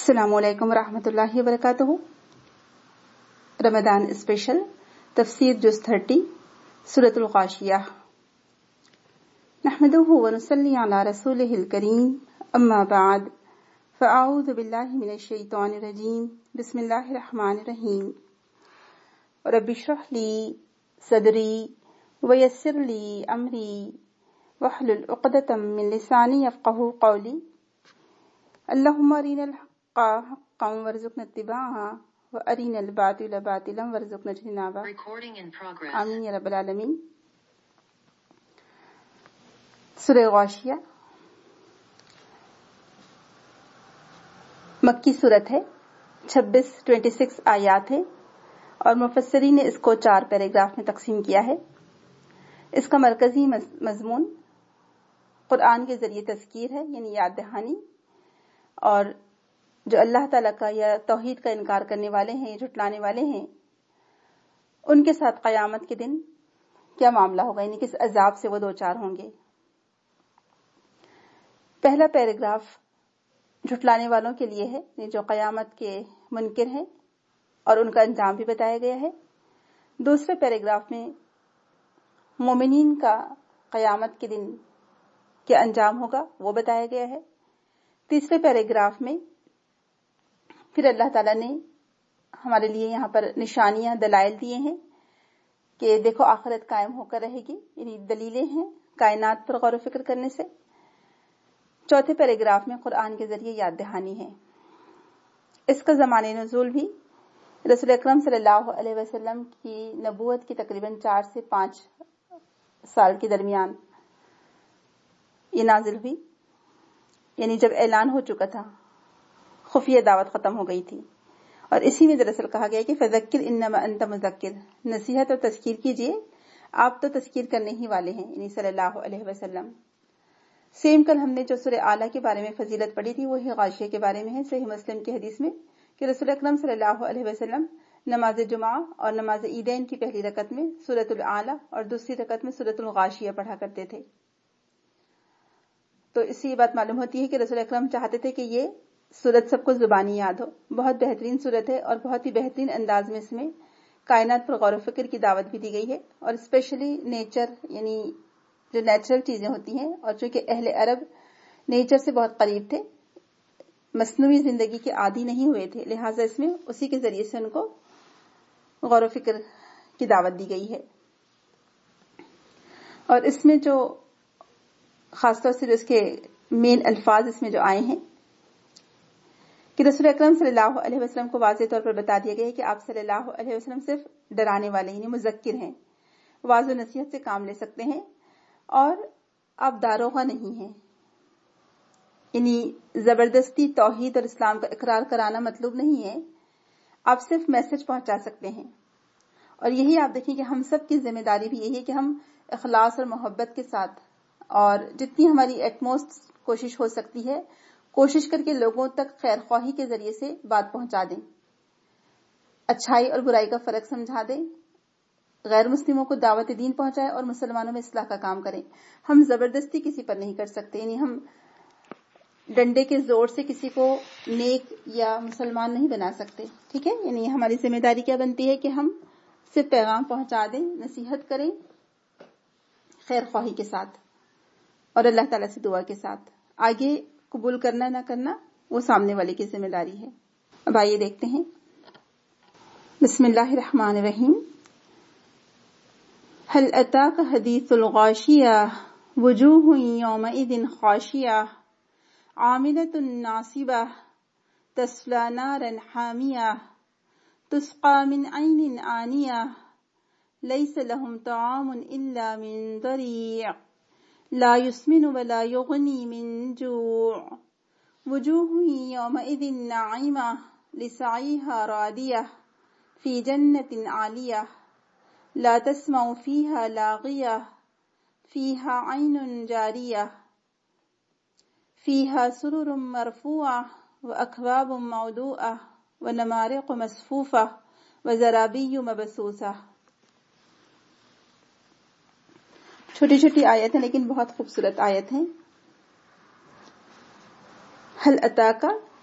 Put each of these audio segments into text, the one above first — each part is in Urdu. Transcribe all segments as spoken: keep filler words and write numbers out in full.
السلام علیکم ورحمۃ اللہ وبرکاتہ۔ رمضان اسپیشل تفسیر جز تھرٹی سورۃ الغاشیہ۔ نحمدہ ونصلی علی رسولہ الکریم، اما بعد فاعوذ باللہ من الشیطان الرجیم، بسم اللہ الرحمن الرحیم۔ رب اشرح لی صدری ویسر لی امری واحلل عقدۃ من لسانی یفقہوا قولی۔ اللہم ارینا الحق حقا وارزقنا اتباعه وارنا الباطل باطلا وارزقنا اجتنابه، آمین یا رب العالمین۔ سورہ غاشیہ مکی صورت ہے، چھبیس ٹوینٹی سکس آیات ہے، اور مفسرین نے اس کو چار پیراگراف میں تقسیم کیا ہے۔ اس کا مرکزی مضمون قرآن کے ذریعے تذکیر ہے، یعنی یاد دہانی، اور جو اللہ تعالیٰ کا یا توحید کا انکار کرنے والے ہیں، جھٹلانے والے ہیں، ان کے ساتھ قیامت کے دن کیا معاملہ ہوگا، یعنی کس عذاب سے وہ دوچار ہوں گے۔ پہلا پیراگراف جھٹلانے والوں کے لیے ہے، یعنی جو قیامت کے منکر ہیں، اور ان کا انجام بھی بتایا گیا ہے۔ دوسرے پیراگراف میں مومنین کا قیامت کے دن کیا انجام ہوگا وہ بتایا گیا ہے۔ تیسرے پیراگراف میں پھر اللہ تعالیٰ نے ہمارے لیے یہاں پر نشانیاں، دلائل دیے ہیں کہ دیکھو آخرت قائم ہو کر رہے گی، یعنی دلیلیں ہیں کائنات پر غور و فکر کرنے سے۔ چوتھے پیراگراف میں قرآن کے ذریعے یاد دہانی ہے۔ اس کا زمانِ نزول بھی رسول اکرم صلی اللہ علیہ وسلم کی نبوت کی تقریباً چار سے پانچ سال کے درمیان یہ نازل ہوئی، یعنی جب اعلان ہو چکا تھا، خفیہ دعوت ختم ہو گئی تھی، اور اسی میں دراصل کہا گیا کہ فذکر انما انت مذکر، نصیحت اور تذکیر کیجئے، آپ تو تذکیر کرنے ہی والے ہیں، یعنی صلی اللہ علیہ وسلم۔ سیم کل ہم نے جو سورہ اعلیٰ کے بارے میں فضیلت پڑھی تھی، وہی غاشیہ کے بارے میں ہے۔ صحیح مسلم کی حدیث میں کہ رسول اکرم صلی اللہ علیہ وسلم نماز جمعہ اور نماز عیدین کی پہلی رکعت میں سورۃ الاعلیٰ اور دوسری رکعت میں سورۃ الغاشیہ پڑھا کرتے تھے۔ تو اس سے یہ بات معلوم ہوتی ہے کہ رسول اکرم چاہتے تھے کہ یہ سورت سب کو زبانی یاد ہو۔ بہت بہترین سورت ہے، اور بہت ہی بہترین انداز میں اس میں کائنات پر غور و فکر کی دعوت بھی دی گئی ہے، اور اسپیشلی نیچر، یعنی جو نیچرل چیزیں ہوتی ہیں، اور چونکہ اہل عرب نیچر سے بہت قریب تھے، مصنوعی زندگی کے عادی نہیں ہوئے تھے، لہٰذا اس میں اسی کے ذریعے سے ان کو غور و فکر کی دعوت دی گئی ہے۔ اور اس میں جو خاص طور سے اس کے مین الفاظ اس میں جو آئے ہیں کہ رسول اکرم صلی اللہ علیہ وسلم کو واضح طور پر بتا دیا گیا ہے کہ آپ صلی اللہ علیہ وسلم صرف ڈرانے والے، یعنی مذکر ہیں، واعظ و نصیحت سے کام لے سکتے ہیں، اور آپ داروغہ نہیں ہیں، یعنی زبردستی توحید اور اسلام کا اقرار کرانا مطلوب نہیں ہے، آپ صرف میسج پہنچا سکتے ہیں۔ اور یہی آپ دیکھیں کہ ہم سب کی ذمہ داری بھی یہی ہے کہ ہم اخلاص اور محبت کے ساتھ، اور جتنی ہماری ایٹموسٹ کوشش ہو سکتی ہے، کوشش کر کے لوگوں تک خیر خواہی کے ذریعے سے بات پہنچا دیں، اچھائی اور برائی کا فرق سمجھا دیں، غیر مسلموں کو دعوت دین پہنچائے اور مسلمانوں میں اصلاح کا کام کریں۔ ہم زبردستی کسی پر نہیں کر سکتے، یعنی ہم ڈنڈے کے زور سے کسی کو نیک یا مسلمان نہیں بنا سکتے، ٹھیک ہے؟ یعنی ہماری ذمہ داری کیا بنتی ہے کہ ہم صرف پیغام پہنچا دیں، نصیحت کریں خیر خواہی کے ساتھ، اور اللہ تعالیٰ سے دعا کے ساتھ۔ آگے قبول کرنا نہ کرنا وہ سامنے والے کی ذمہ داری ہے۔ اب آئیے دیکھتے ہیں۔ بسم اللہ الرحمن الرحیم۔ هل اتاک حدیث الغاشیہ وجوہ یومئذ خاشیہ عاملۃ ناصبہ تصلی نارا حامیہ تسقی من عین آنیہ لیس لهم طعام الا من ضریع لا يسمن ولا يغنی من جوع وجوہ یومئذ ناعمہ لسعیہا راضیہ فی جنۃ عالیہ لا تسمع فیہا لاغیہ فیہا عین جاریہ فیہا سرر مرفوعہ واکواب موضوعہ ونمارق مصفوفہ وزرابی مبثوثہ۔ چھوٹی چھوٹی آیت ہیں لیکن بہت خوبصورت آیت ہیں۔ حل اتاکا،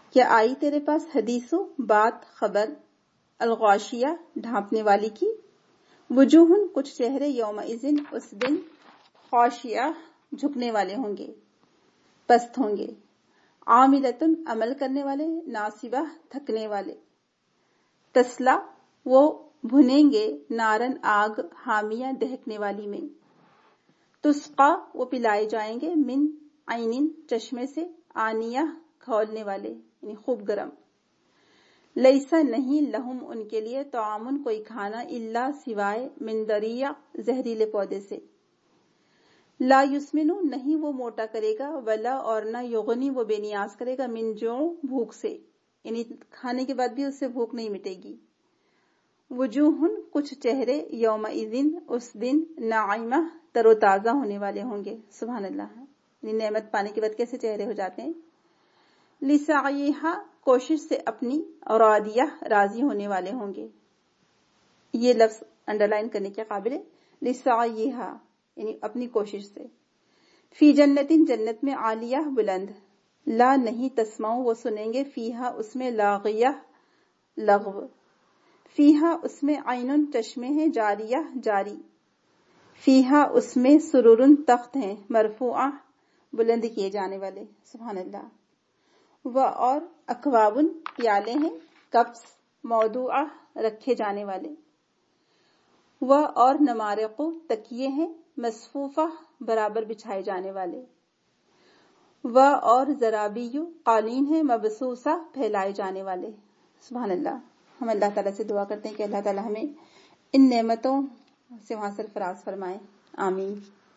کیا آئی تیرے پاس حدیث و بات خبر الغاشیہ ڈھانپنے والی کی، وجوہن کچھ چہرے یومئذ اس دن خاشیہ جھکنے والے ہوں گے، پست ہوں گے، عاملتن عمل کرنے والے، ناصبہ تھکنے والے، تسلا وہ بھنیں گے، نارن آگ، حامیہ دہکنے والی میں، تسقا وہ پلائے جائیں گے، من عین چشمے سے، آنیہ کھولنے والے یعنی خوب گرم، لیسا نہیں لہم ان کے لیے، طعام کوئی کھانا، الا سوائے، من ضریع زہریلے پودے سے، لا یسمنو نہیں وہ موٹا کرے گا، ولا اور نہ یغنی وہ بے نیاز کرے گا، من جوع بھوک سے، یعنی کھانے کے بعد بھی اس سے بھوک نہیں مٹے گی، وجوہن کچھ چہرے یومئذ اس دن ناعمہ تر و تازہ ہونے والے ہوں گے، سبحان اللہ، یعنی نعمت پانے کے بعد کیسے چہرے ہو جاتے ہیں، لسعیہا کوشش سے اپنی، راضیہ راضی ہونے والے ہوں گے، یہ لفظ انڈر لائن کرنے کے قابل ہے، لسعیہا یعنی اپنی کوشش سے، فی جنتن جنت میں، عالیہ بلند، لا نہیں تسمعو وہ سنیں گے، فیہا اس میں، لاغیہ لغو، فیہا اس میں، عینن چشمے ہیں، جاریہ جاری، فیہا اس میں، سرورن تخت ہیں، مرفوعہ بلند کیے جانے والے، سبحان اللہ، و اور اکوابن پیالے ہیں، کپس، موضوعہ رکھے جانے والے، و اور نمارق تکیے ہیں، مصفوفہ برابر بچھائے جانے والے، و اور زرابیو قالین ہیں، مبسوسہ پھیلائے جانے والے، سبحان اللہ۔ ہم اللہ تعالیٰ سے دعا کرتے ہیں کہ اللہ تعالیٰ ہمیں ان نعمتوں سے وہاں سرفراز فرمائے، آمین۔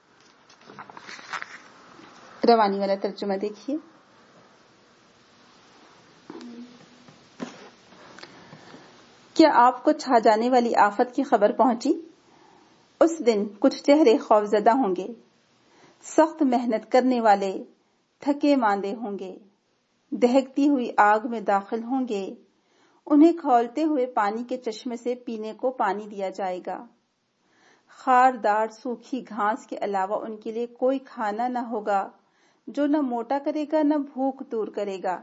روانی والا ترجمہ دیکھیے۔ کیا آپ کو چھا جانے والی آفت کی خبر پہنچی؟ اس دن کچھ چہرے خوفزدہ ہوں گے، سخت محنت کرنے والے تھکے ماندے ہوں گے، دہکتی ہوئی آگ میں داخل ہوں گے، انہیں کھولتے ہوئے پانی کے چشمے سے پینے کو پانی دیا جائے گا، خاردار سوکھی گھاس کے علاوہ ان کے لیے کوئی کھانا نہ ہوگا جو نہ موٹا کرے گا نہ بھوک دور کرے گا،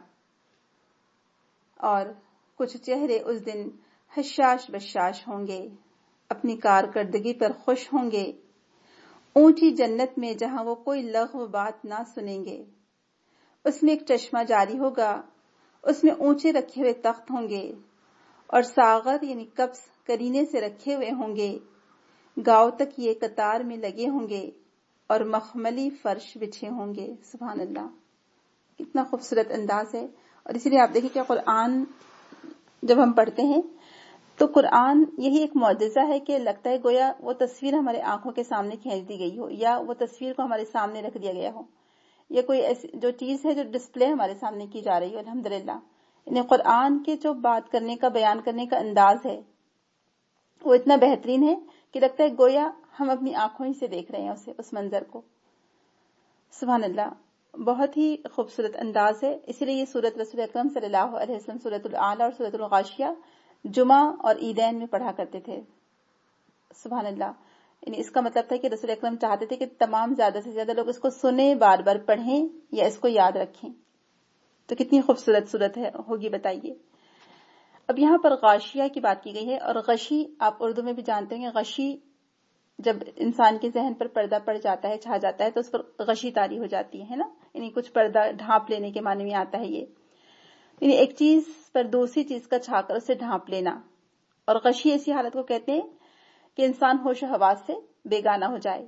اور کچھ چہرے اس دن حشاش بشاش ہوں گے، اپنی کارکردگی پر خوش ہوں گے، اونچی جنت میں جہاں وہ کوئی لغو بات نہ سنیں گے، اس میں ایک چشمہ جاری ہوگا، اس میں اونچے رکھے ہوئے تخت ہوں گے، اور ساغر یعنی کپس کرینے سے رکھے ہوئے ہوں گے، گاؤں تک یہ قطار میں لگے ہوں گے، اور مخملی فرش بچھے ہوں گے، سبحان اللہ، کتنا خوبصورت انداز ہے۔ اور اسی لیے آپ دیکھیں کہ قرآن جب ہم پڑھتے ہیں تو قرآن یہی ایک معجزہ ہے کہ لگتا ہے گویا وہ تصویر ہمارے آنکھوں کے سامنے کھینچ دی گئی ہو، یا وہ تصویر کو ہمارے سامنے رکھ دیا گیا ہو، یا کوئی ایسی جو چیز ہے جو ڈسپلے ہمارے سامنے کی جا رہی ہو، الحمدللہ۔ یعنی قرآن کے جو بات کرنے کا، بیان کرنے کا انداز ہے وہ اتنا بہترین ہے کہ لگتا ہے گویا ہم اپنی آنکھوں ہی سے دیکھ رہے ہیں اسے، اس منظر کو، سبحان اللہ، بہت ہی خوبصورت انداز ہے۔ اسی لیے یہ سورت رسول اکرم صلی اللہ علیہ وسلم سورت الاعلیٰ اور سورت الغاشیہ جمعہ اور عیدین میں پڑھا کرتے تھے، سبحان اللہ۔ یعنی اس کا مطلب تھا کہ رسول اکرم چاہتے تھے کہ تمام زیادہ سے زیادہ لوگ اس کو سنیں، بار بار پڑھیں یا اس کو یاد رکھیں، تو کتنی خوبصورت صورت ہے ہوگی بتائیے۔ اب یہاں پر غاشیہ کی بات کی گئی ہے، اور غشی آپ اردو میں بھی جانتے ہیں، غشی جب انسان کے ذہن پر پردہ پڑ جاتا ہے، چھا جاتا ہے، تو اس پر غشی طاری ہو جاتی ہے نا، یعنی کچھ پردہ ڈھانپ لینے کے معنی میں آتا ہے یہ، یعنی ایک چیز پر دوسری چیز کا چھا کر اسے ڈھانپ لینا، اور غشی ایسی حالت کو کہتے ہیں کہ انسان ہوش و حواس سے بیگانہ ہو جائے۔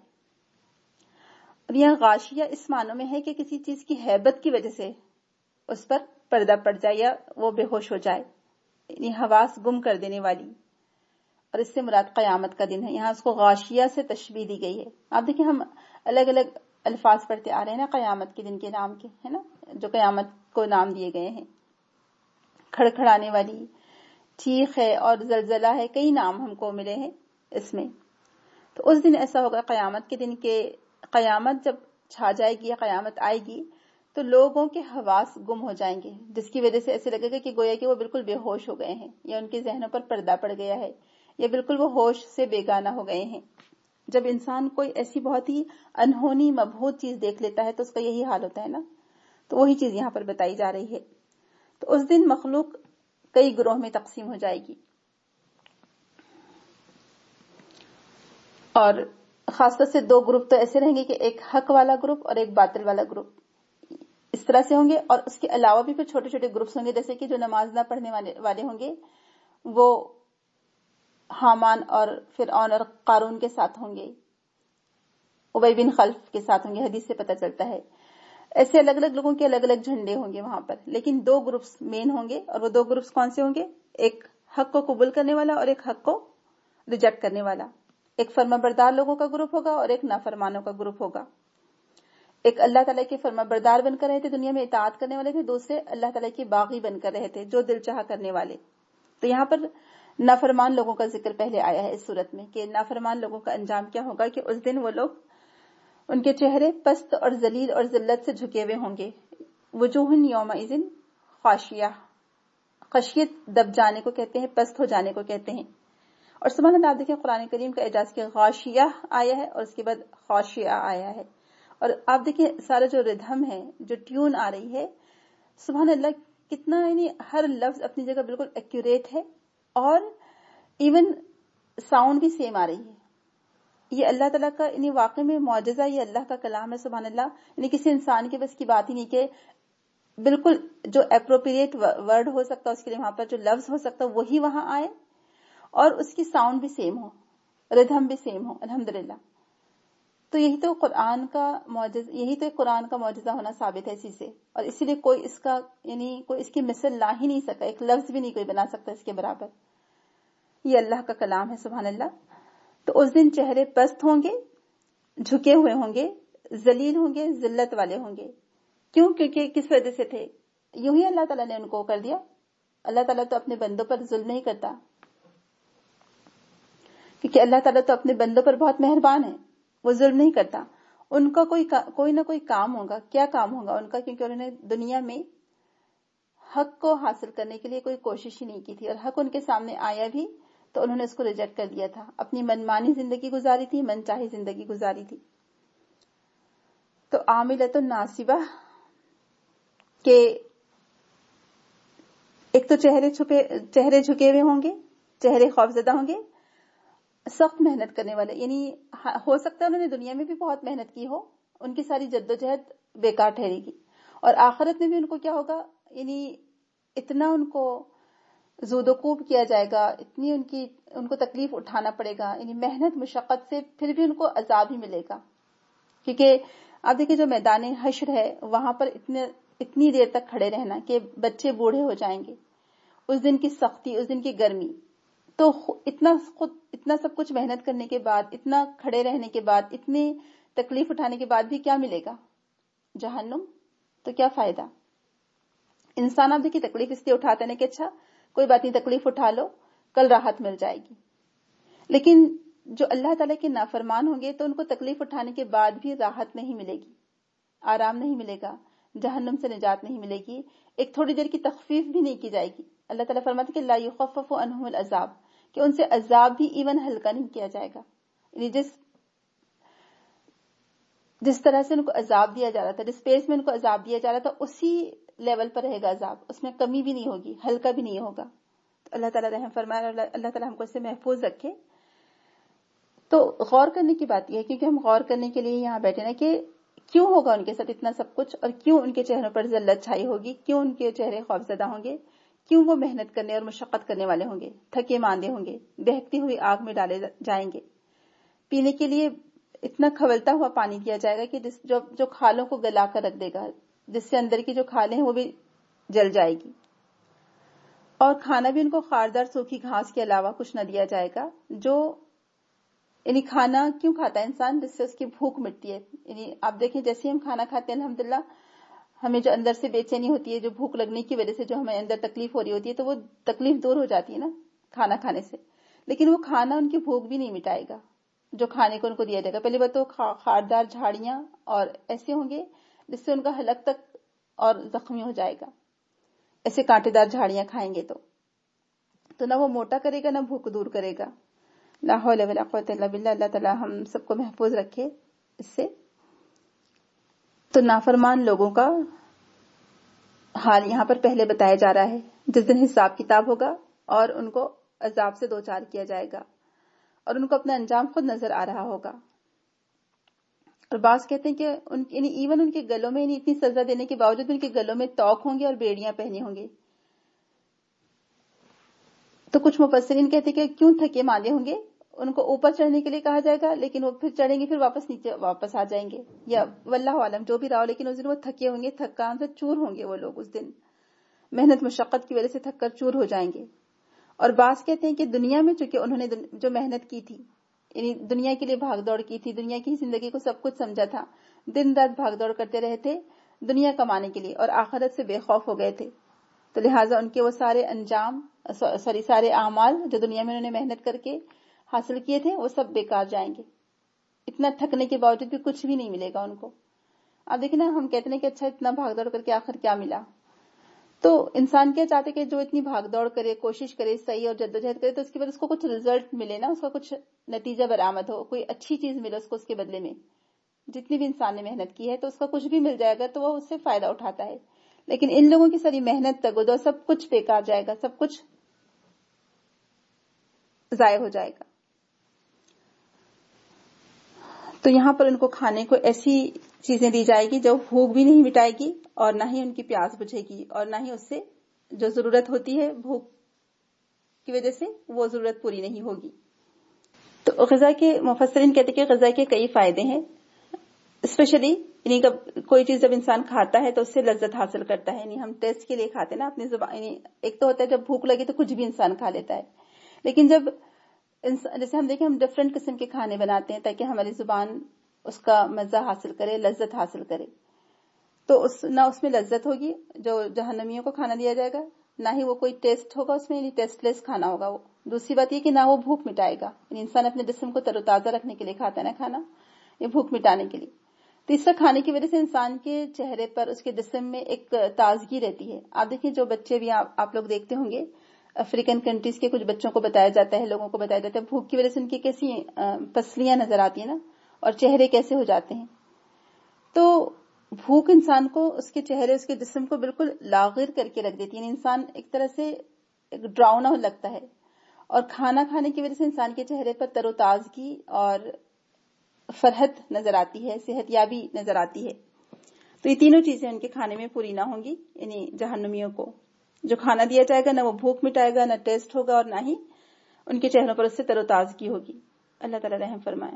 اور یہاں غاشیہ اس معنوں میں ہے کہ کسی چیز کی ہیبت کی وجہ سے اس پر پردہ پڑ جائے یا وہ بے ہوش ہو جائے، یعنی حواس گم کر دینے والی، اور اس سے مراد قیامت کا دن ہے، یہاں اس کو غاشیہ سے تشبیہ دی گئی ہے۔ آپ دیکھیں ہم الگ الگ الفاظ پڑھتے آ رہے ہیں نا قیامت کے دن کے نام کے، ہے نا، جو قیامت کو نام دیے گئے ہیں، کھڑکھڑانے والی، چیخ ہے اور زلزلہ ہے، کئی نام ہم کو ملے ہیں اس میں۔ تو اس دن ایسا ہوگا قیامت کے دن کہ قیامت جب چھا جائے گی یا قیامت آئے گی تو لوگوں کے حواس گم ہو جائیں گے، جس کی وجہ سے ایسے لگے گا کہ گویا کہ وہ بالکل بے ہوش ہو گئے ہیں، یا ان کے ذہنوں پر پردہ پڑ گیا ہے، یا بالکل وہ ہوش سے بیگانہ ہو گئے ہیں۔ جب انسان کوئی ایسی بہت ہی انہونی مبہوت چیز دیکھ لیتا ہے تو اس کا یہی حال ہوتا ہے نا، تو وہی چیز یہاں پر بتائی جا رہی ہے۔ تو اس دن مخلوق کئی گروہ میں تقسیم ہو جائے گی، اور خاص طور سے دو گروپ تو ایسے رہیں گے کہ ایک حق والا گروپ اور ایک باطل والا گروپ، اس طرح سے ہوں گے. اور اس کے علاوہ بھی پھر چھوٹے چھوٹے گروپس ہوں گے، جیسے کہ جو نماز نہ پڑھنے والے والے ہوں گے وہ حامان اور فرعون اور قارون کے ساتھ ہوں گے، ابی بن خلف کے ساتھ ہوں گے، حدیث سے پتہ چلتا ہے. ایسے الگ الگ لوگوں کے الگ الگ جھنڈے ہوں گے وہاں پر، لیکن دو گروپس مین ہوں گے، اور وہ دو گروپس کون سے ہوں گے؟ ایک حق کو قبول کرنے والا اور ایک حق کو ریجیکٹ کرنے والا. ایک فرما بردار لوگوں کا گروپ ہوگا اور ایک نافرمانوں کا گروپ ہوگا. ایک اللہ تعالیٰ کے فرما بردار بن کر رہے تھے، دنیا میں اطاعت کرنے والے تھے، دوسرے اللہ تعالیٰ کے باغی بن کر رہے تھے، جو دل چاہا کرنے والے. تو یہاں پر نافرمان لوگوں کا ذکر پہلے آیا ہے اس صورت میں، کہ نافرمان لوگوں کا انجام کیا ہوگا، کہ اس دن وہ لوگ، ان کے چہرے پست اور ذلیل اور ذلت سے جھکے ہوئے ہوں گے. وجوہ یومئذ خاشیہ، خشیت دب جانے کو کہتے ہیں، پست ہو جانے کو کہتے ہیں. اور سبحان اللہ، آپ دیکھیں قرآن کریم کا اعجاز کہ غاشیہ آیا ہے اور اس کے بعد خاشیہ آیا ہے. اور آپ دیکھیں سارا جو ردھم ہے، جو ٹیون آ رہی ہے، سبحان اللہ کتنا، یعنی ہر لفظ اپنی جگہ بالکل ایکوریٹ ہے، اور ایون ساؤنڈ بھی سیم آ رہی ہے. یہ اللہ تعالیٰ کا یعنی واقع میں معجزہ، یہ اللہ کا کلام ہے سبحان اللہ. یعنی کسی انسان کے بس کی بات ہی نہیں کہ بالکل جو اپروپریٹ ورڈ ہو سکتا ہے اس کے لیے، وہاں پر جو لفظ ہو سکتا ہے وہی وہاں آئے، اور اس کی ساؤنڈ بھی سیم ہو، ردھم بھی سیم ہو. الحمدللہ. تو یہی تو قرآن کا معجزہ، یہی تو قرآن کا معجزہ ہونا ثابت ہے اسی سے. اور اسی لیے کوئی اس کا یعنی کوئی اس کی مثل لا ہی نہیں سکا، ایک لفظ بھی نہیں کوئی بنا سکتا اس کے برابر. یہ اللہ کا کلام ہے سبحان اللہ. تو اس دن چہرے پست ہوں گے، جھکے ہوئے ہوں گے، ذلیل ہوں گے، ذلت والے ہوں گے. کیوں؟ کیونکہ کس وجہ سے تھے؟ یوں ہی اللہ تعالیٰ نے ان کو کر دیا. اللہ تعالیٰ تو اپنے بندوں پر ظلم نہیں کرتا، کیونکہ اللہ تعالیٰ تو اپنے بندوں پر بہت مہربان ہے، وہ ظلم نہیں کرتا. ان کا کوئی کوئی نہ کوئی کام ہوگا. کیا کام ہوگا ان کا؟ کیونکہ انہوں نے دنیا میں حق کو حاصل کرنے کے لیے کوئی کوشش ہی نہیں کی تھی، اور حق ان کے سامنے آیا بھی تو انہوں نے اس کو ریجیکٹ کر دیا تھا. اپنی منمانی زندگی گزاری تھی، من چاہی زندگی گزاری تھی. تو عاملۃ ناصبہ کہ ایک تو چہرے چھپے چہرے جھکے ہوئے ہوں گے، چہرے خوفزدہ ہوں گے، سخت محنت کرنے والے. یعنی ہو سکتا ہے انہوں نے دنیا میں بھی بہت محنت کی ہو، ان کی ساری جدوجہد بیکار ٹھہرے گی، اور آخرت میں بھی ان کو کیا ہوگا، یعنی اتنا ان کو زود و کوب کیا جائے گا، اتنی ان کی ان کو تکلیف اٹھانا پڑے گا، یعنی محنت مشقت سے پھر بھی ان کو عذاب ہی ملے گا. کیونکہ آپ دیکھیں جو میدان حشر ہے وہاں پر اتنے اتنی دیر تک کھڑے رہنا کہ بچے بوڑھے ہو جائیں گے، اس دن کی سختی، اس دن کی گرمی. تو اتنا خود اتنا سب کچھ محنت کرنے کے بعد، اتنا کھڑے رہنے کے بعد، اتنی تکلیف اٹھانے کے بعد بھی کیا ملے گا؟ جہنم. تو کیا فائدہ؟ انسان آپ دیکھیے تکلیف اس لیے اٹھاتے ہیں کہ اچھا کوئی بات نہیں، تکلیف اٹھا لو، کل راحت مل جائے گی. لیکن جو اللہ تعالیٰ کے نافرمان ہوں گے تو ان کو تکلیف اٹھانے کے بعد بھی راحت نہیں ملے گی، آرام نہیں ملے گا، جہنم سے نجات نہیں ملے گی، ایک تھوڑی دیر کی تخفیف بھی نہیں کی جائے گی. اللہ تعالیٰ فرماتے کہ لا یخفف عنہم العذاب، کہ ان سے عذاب بھی ایون ہلکا نہیں کیا جائے گا. یعنی جس جس طرح سے ان کو عذاب دیا جا رہا تھا، جس پیس میں ان کو عذاب دیا جا رہا تھا، اسی لیول پر رہے گا عذاب، اس میں کمی بھی نہیں ہوگی، ہلکا بھی نہیں ہوگا. تو اللہ تعالیٰ رحم فرمائے، اللہ تعالیٰ ہم کو اس سے محفوظ رکھے. تو غور کرنے کی بات یہ ہے، کیونکہ ہم غور کرنے کے لیے یہاں بیٹھے نا کہ کیوں ہوگا ان کے ساتھ اتنا سب کچھ، اور کیوں ان کے چہروں پر ذلت چھائی ہوگی، کیوں ان کے چہرے خوفزدہ ہوں گے، کیوں وہ محنت کرنے اور مشقت کرنے والے ہوں گے، تھکے ماندے ہوں گے، بہکتی ہوئی آگ میں ڈالے جائیں گے. پینے کے لیے اتنا کھولتا ہوا پانی دیا جائے گا کہ جس جو, جو کھالوں کو گلا کر رکھ دے گا، جس سے اندر کی جو کھالیں ہیں وہ بھی جل جائے گی. اور کھانا بھی ان کو خاردار سوکھی گھاس کے علاوہ کچھ نہ دیا جائے گا. جو یعنی کھانا کیوں کھاتا ہے انسان؟ جس سے اس کی بھوک مٹتی ہے. یعنی آپ دیکھیں جیسے ہم کھانا کھاتے ہیں الحمدللہ ہمیں جو اندر سے بے چینی ہوتی ہے، جو بھوک لگنے کی وجہ سے جو ہمیں اندر تکلیف ہو رہی ہوتی ہے، تو وہ تکلیف دور ہو جاتی ہے نا کھانا کھانے سے. لیکن وہ کھانا ان کی بھوک بھی نہیں مٹائے گا جو کھانے کو ان کو دیا جائے گا. پہلی بات تو خاردار جھاڑیاں اور ایسے ہوں گے جس سے ان کا حلق تک اور زخمی ہو جائے گا، ایسے کانٹے دار جھاڑیاں کھائیں گے تو تو نہ وہ موٹا کرے گا نہ بھوک دور کرے گا. لا حول ولا قوت الا باللہ. اللہ تعالی ہم سب کو محفوظ رکھے اس سے. تو نافرمان لوگوں کا حال یہاں پر پہلے بتایا جا رہا ہے جس دن حساب کتاب ہوگا اور ان کو عذاب سے دوچار کیا جائے گا اور ان کو اپنا انجام خود نظر آ رہا ہوگا. اور بعض کہتے ہیں کہ ان یعنی ایون ان کے گلوں میں یعنی اتنی سزا دینے کے باوجود ان کے گلوں میں توق ہوں گے اور بیڑیاں پہنے ہوں گے. تو کچھ مفسرین کہتے ہیں کہ کیوں تھکے ماندے ہوں گے, ان کو اوپر چڑھنے کے لیے کہا جائے گا لیکن وہ پھر چڑھیں گے پھر واپس نیچے واپس آ جائیں گے, یا واللہ عالم جو بھی رہا ہو, لیکن اس دن وہ تھکے ہوں گے, تھکان سے چور ہوں گے وہ لوگ اس دن, محنت مشقت کی وجہ سے تھک کر چور ہو جائیں گے. اور بعض کہتے ہیں کہ دنیا میں چونکہ انہوں نے جو محنت کی تھی, یعنی دنیا کے لیے بھاگ دوڑ کی تھی, دنیا کی زندگی کو سب کچھ سمجھا تھا, دن رات بھاگ دوڑ کرتے رہے تھے دنیا کمانے کے لیے اور آخرت سے بے خوف ہو گئے تھے, تو لہٰذا ان کے وہ سارے انجام سوری سارے اعمال جو دنیا میں انہوں نے محنت کر کے حاصل کیے تھے وہ سب بیکار جائیں گے. اتنا تھکنے کے باوجود بھی کچھ بھی نہیں ملے گا ان کو. اب دیکھیں نا, ہم کہتے ہیں کہ اچھا اتنا بھاگ دوڑ کر کے آخر کیا ملا, تو انسان کیا چاہتے کہ جو اتنی بھاگ دوڑ کرے, کوشش کرے, صحیح اور جدوجہد کرے, تو اس کے بعد اس کو کچھ رزلٹ ملے نا, اس کا کچھ نتیجہ برآمد ہو, کوئی اچھی چیز ملے اس کو اس کے بدلے میں. جتنی بھی انسان نے محنت کی ہے تو اس کا کچھ بھی مل جائے گا تو وہ اس سے فائدہ اٹھاتا ہے, لیکن ان لوگوں کی ساری محنت تگودو سب کچھ بیکار جائے گا, سب کچھ ضائع ہو جائے گا. تو یہاں پر ان کو کھانے کو ایسی چیزیں دی جائے گی جو بھوک بھی نہیں مٹائے گی اور نہ ہی ان کی پیاس بجھے گی, اور نہ ہی اس سے جو ضرورت ہوتی ہے بھوک کی وجہ سے وہ ضرورت پوری نہیں ہوگی. تو غذا کے مفسرین کہتے ہیں کہ غذا کے کئی فائدے ہیں, اسپیشلی یعنی کوئی چیز جب انسان کھاتا ہے تو اس سے لذت حاصل کرتا ہے, یعنی ہم ٹیسٹ کے لیے کھاتے ہیں نا اپنی زبان, یعنی ایک تو ہوتا ہے جب بھوک لگے تو کچھ بھی انسان کھا لیتا ہے, لیکن جب جیسے ہم دیکھیں ہم ڈفرینٹ قسم کے کھانے بناتے ہیں تاکہ ہماری زبان اس کا مزہ حاصل کرے, لذت حاصل کرے, تو اس نہ اس میں لذت ہوگی جو جہنمیوں کو کھانا دیا جائے گا, نہ ہی وہ کوئی ٹیسٹ ہوگا اس میں, یعنی ٹیسٹ لیس کھانا ہوگا وہ. دوسری بات یہ کہ نہ وہ بھوک مٹائے گا, یعنی انسان اپنے جسم کو تر و تازہ رکھنے کے لیے کھاتا ہے نا کھانا, یہ بھوک مٹانے کے لیے. تیسرا, کھانے کی وجہ سے انسان کے چہرے پر اس کے جسم میں ایک تازگی رہتی ہے. آپ دیکھیں جو بچے بھی آپ لوگ دیکھتے ہوں گے, افریقن کنٹریز کے کچھ بچوں کو بتایا جاتا ہے, لوگوں کو بتایا جاتا ہے, بھوک کی وجہ سے ان کی کیسی پسلیاں نظر آتی ہیں نا, اور چہرے کیسے ہو جاتے ہیں. تو بھوک انسان کو اس کے چہرے اس کے جسم کو بالکل لاغر کر کے رکھ دیتی ہے, یعنی انسان ایک طرح سے ایک ڈراؤنا لگتا ہے, اور کھانا کھانے کی وجہ سے انسان کے چہرے پر تر و تازگی اور فرحت نظر آتی ہے, صحت یابی نظر آتی ہے. تو یہ تینوں چیزیں ان کے کھانے میں پوری نہ ہوں گی, یعنی جہنمیوں کو جو کھانا دیا جائے گا نہ وہ بھوک مٹائے گا, نہ ٹیسٹ ہوگا, اور نہ ہی ان کے چہروں پر اس سے تر و تازگی ہوگی. اللہ تعالیٰ رحم فرمائے.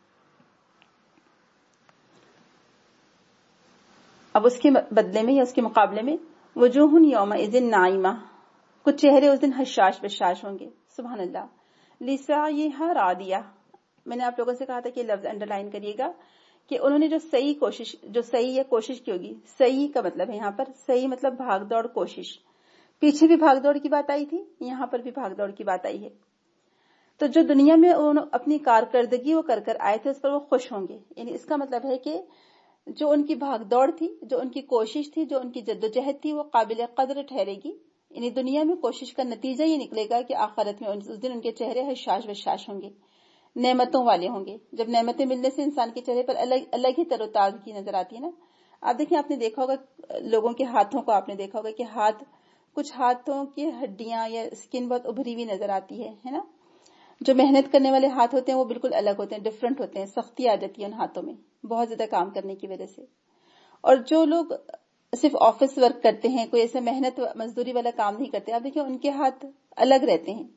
اب اس کے بدلے میں یا اس کے مقابلے میں وجوہ یومئذ ناعمہ, کچھ چہرے اس دن حشاش بشاش ہوں گے. سبحان اللہ. لسعیہا راضیہ, میں نے آپ لوگوں سے کہا تھا کہ لفظ انڈر لائن کریے گا کہ انہوں نے جو صحیح کوشش جو صحیح یا کوشش کی ہوگی. صحیح کا مطلب ہے یہاں پر صحیح مطلب بھاگ دوڑ کوشش, پیچھے بھی بھاگ دوڑ کی بات آئی تھی, یہاں پر بھی بھاگ دوڑ کی بات آئی ہے. تو جو دنیا میں اپنی کارکردگی وہ کر کر آئے تھے اس پر وہ خوش ہوں گے, یعنی اس کا مطلب ہے کہ جو ان کی بھاگ دوڑ تھی, جو ان کی کوشش تھی, جو ان کی جدوجہد تھی, وہ قابل قدر ٹھہرے گی. یعنی دنیا میں کوشش کا نتیجہ یہ نکلے گا کہ آخرت میں اس دن ان کے چہرے حشاش بشاش ہوں گے, نعمتوں والے ہوں گے. جب نعمتیں ملنے سے انسان کے چہرے پر الگ الگ ہی تر و تازگی نظر آتی ہے نا. آپ دیکھیں, آپ نے دیکھا ہوگا لوگوں کے ہاتھوں کو, آپ نے دیکھا ہوگا کہ ہاتھ کچھ ہاتھوں کی ہڈیاں یا اسکن بہت ابھری ہوئی نظر آتی ہے ہے نا. جو محنت کرنے والے ہاتھ ہوتے ہیں وہ بالکل الگ ہوتے ہیں, ڈفرنٹ ہوتے ہیں, سختی آ جاتی ہے ان ہاتھوں میں بہت زیادہ کام کرنے کی وجہ سے. اور جو لوگ صرف آفس ورک کرتے ہیں, کوئی ایسے محنت مزدوری والا کام نہیں کرتے, آپ دیکھیں ان کے ہاتھ الگ رہتے ہیں,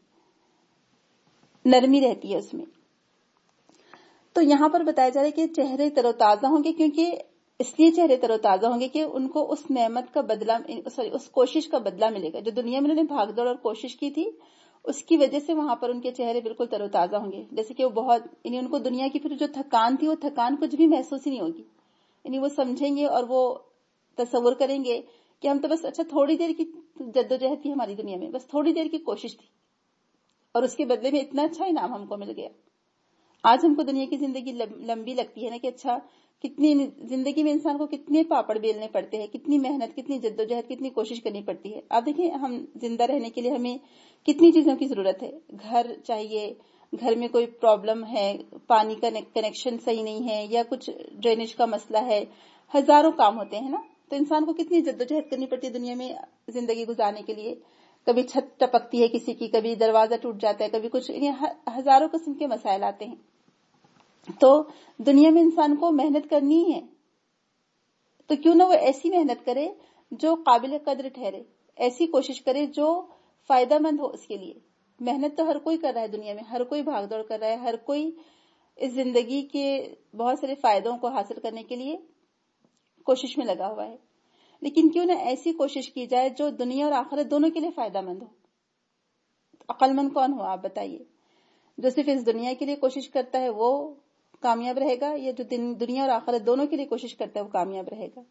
نرمی رہتی ہے اس میں. تو یہاں پر بتایا جا رہا ہے کہ چہرے تر و تازہ ہوں گے, کیونکہ اس لیے چہرے تر و تازہ ہوں گے کہ ان کو اس نعمت کا بدلہ, سوری اس کوشش کا بدلہ ملے گا جو دنیا میں انہوں نے بھاگ دوڑ اور کوشش کی تھی, اس کی وجہ سے وہاں پر ان کے چہرے بالکل تر و تازہ ہوں گے. جیسے کہ وہ بہت, یعنی ان کو دنیا کی پھر جو تھکان تھی وہ تھکان کچھ بھی محسوس ہی نہیں ہوگی. یعنی وہ سمجھیں گے اور وہ تصور کریں گے کہ ہم تو بس اچھا تھوڑی دیر کی جدوجہد تھی ہماری دنیا میں, بس تھوڑی دیر کی کوشش تھی, اور اس کے بدلے میں اتنا اچھا انعام ہم کو مل گیا. آج ہم کو دنیا کی زندگی لمبی لگتی ہے نا, کہ اچھا کتنی زندگی میں انسان کو کتنے پاپڑ بیلنے پڑتے ہیں, کتنی محنت, کتنی جدوجہد, کتنی کوشش کرنی پڑتی ہے. آپ دیکھیں ہم زندہ رہنے کے لیے ہمیں کتنی چیزوں کی ضرورت ہے. گھر چاہیے, گھر میں کوئی پرابلم ہے, پانی کا کنیکشن صحیح نہیں ہے, یا کچھ ڈرینیج کا مسئلہ ہے, ہزاروں کام ہوتے ہیں نا. تو انسان کو کتنی جدوجہد کرنی پڑتی ہے دنیا میں زندگی گزارنے کے لیے. کبھی چھت ٹپکتی ہے کسی کی, کبھی دروازہ ٹوٹ جاتا ہے, کبھی کچھ, یعنی ہزاروں قسم کے مسائل آتے ہیں. تو دنیا میں انسان کو محنت کرنی ہے, تو کیوں نہ وہ ایسی محنت کرے جو قابل قدر ٹھہرے, ایسی کوشش کرے جو فائدہ مند ہو اس کے لیے. محنت تو ہر کوئی کر رہا ہے دنیا میں, ہر کوئی بھاگ دوڑ کر رہا ہے, ہر کوئی اس زندگی کے بہت سارے فائدوں کو حاصل کرنے کے لیے کوشش میں لگا ہوا ہے. لیکن کیوں نہ ایسی کوشش کی جائے جو دنیا اور آخرت دونوں کے لیے فائدہ مند ہو. عقل مند کون ہو آپ بتائیے؟ جو صرف اس دنیا کے لیے کوشش کرتا ہے وہ کامیاب رہے گا, یا جو دنیا اور آخرت دونوں کے لیے کوشش کرتا ہے وہ کامیاب رہے گا؟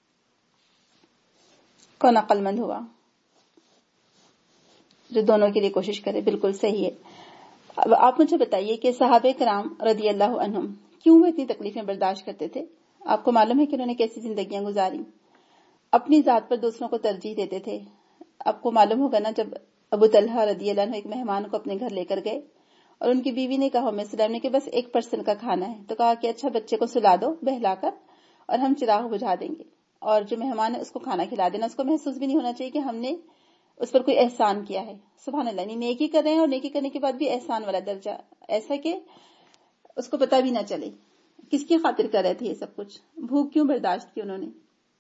کون عقل مند ہوا؟ جو دونوں کے لیے کوشش کرے. بالکل صحیح ہے. اب آپ مجھے بتائیے کہ صحابہ کرام رضی اللہ عنہم کیوں وہ اتنی تکلیفیں برداشت کرتے تھے؟ آپ کو معلوم ہے کہ انہوں نے کیسی زندگیاں گزاری, اپنی ذات پر دوسروں کو ترجیح دیتے تھے. آپ کو معلوم ہوگا نا, جب ابو طلحہ رضی اللہ عنہ ایک مہمان کو اپنے گھر لے کر گئے اور ان کی بیوی نے کہا السلام نے کہ بس ایک پرسن کا کھانا ہے, تو کہا کہ اچھا بچے کو سلا دو بہلا کر اور ہم چراغ بجھا دیں گے, اور جو مہمان ہے اس کو کھانا کھلا دینا. اس کو محسوس بھی نہیں ہونا چاہیے کہ ہم نے اس پر کوئی احسان کیا ہے. سبحان اللہ, نہیں نیکی کر رہے ہیں اور نیکی کرنے کے بعد بھی احسان والا درجہ, ایسا کہ اس کو پتہ بھی نہ چلے. کس کی خاطر کر رہے تھے یہ سب کچھ؟ بھوک کیوں برداشت کی انہوں نے؟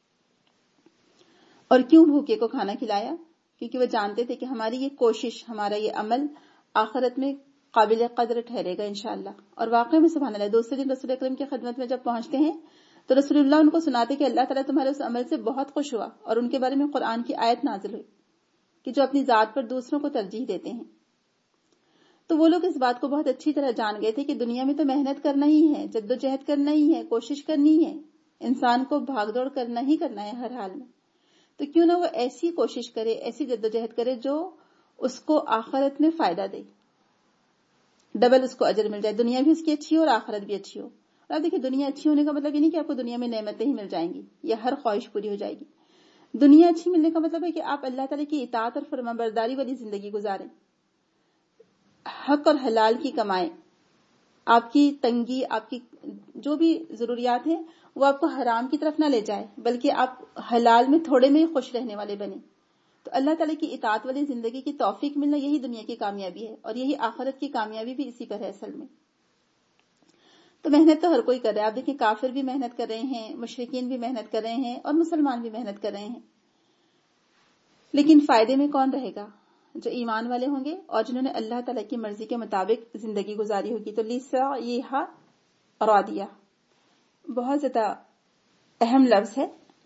اور کیوں بھوکے کو کھانا کھلایا؟ کیونکہ وہ جانتے تھے کہ ہماری یہ کوشش, ہمارا یہ عمل آخرت میں قابل قدر ٹھہرے گا انشاءاللہ. اور واقعی میں سبحان اللہ, دوسرے دن رسول اکرم کی خدمت میں جب پہنچتے ہیں تو رسول اللہ ان کو سناتے کہ اللہ تعالیٰ تمہارے اس عمل سے بہت خوش ہوا, اور ان کے بارے میں قرآن کی آیت نازل ہوئی کہ جو اپنی ذات پر دوسروں کو ترجیح دیتے ہیں. تو وہ لوگ اس بات کو بہت اچھی طرح جان گئے تھے کہ دنیا میں تو محنت کرنا ہی ہے, جدوجہد کرنا ہی ہے, کوشش کرنی ہے, انسان کو بھاگ دوڑ کرنا ہی کرنا ہے ہر حال میں. تو کیوں نہ وہ ایسی کوشش کرے, ایسی جدوجہد کرے جو اس کو آخرت میں فائدہ دے, ڈبل اس کو اجر مل جائے, دنیا بھی اس کی اچھی ہو اور آخرت بھی اچھی ہو. اور آپ دیکھیں, دنیا اچھی ہونے کا مطلب یہ نہیں کہ آپ کو دنیا میں نعمتیں ہی مل جائیں گی یا ہر خواہش پوری ہو جائے گی. دنیا اچھی ملنے کا مطلب ہے کہ آپ اللہ تعالیٰ کی اطاعت اور فرمانبرداری والی زندگی گزاریں, حق اور حلال کی کمائیں, آپ کی تنگی, آپ کی جو بھی ضروریات ہیں وہ آپ کو حرام کی طرف نہ لے جائے, بلکہ آپ حلال میں تھوڑے میں ہی خوش رہنے والے بنے. تو اللہ تعالیٰ کی اطاعت والی زندگی کی توفیق ملنا یہی دنیا کی کامیابی ہے, اور یہی آخرت کی کامیابی بھی اسی پر ہے اصل میں. تو محنت تو ہر کوئی کر رہا ہے. آپ دیکھیں, کافر بھی محنت کر رہے ہیں, مشرکین بھی محنت کر رہے ہیں, اور مسلمان بھی محنت کر رہے ہیں. لیکن فائدے میں کون رہے گا؟ جو ایمان والے ہوں گے اور جنہوں نے اللہ تعالیٰ کی مرضی کے مطابق زندگی گزاری ہوگی. تو لیسا یہ ارادیہ بہت زیادہ اہم لفظ ہے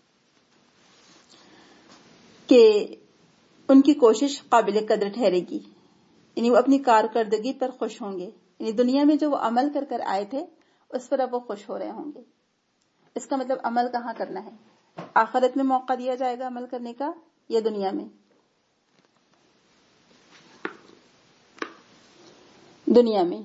کہ ان کی کوشش قابل قدر ٹھہرے گی, یعنی وہ اپنی کارکردگی پر خوش ہوں گے. یعنی دنیا میں جو وہ عمل کر کر آئے تھے اس پر اب وہ خوش ہو رہے ہوں گے. اس کا مطلب عمل کہاں کرنا ہے؟ آخرت میں موقع دیا جائے گا عمل کرنے کا یا دنیا میں؟ دنیا میں.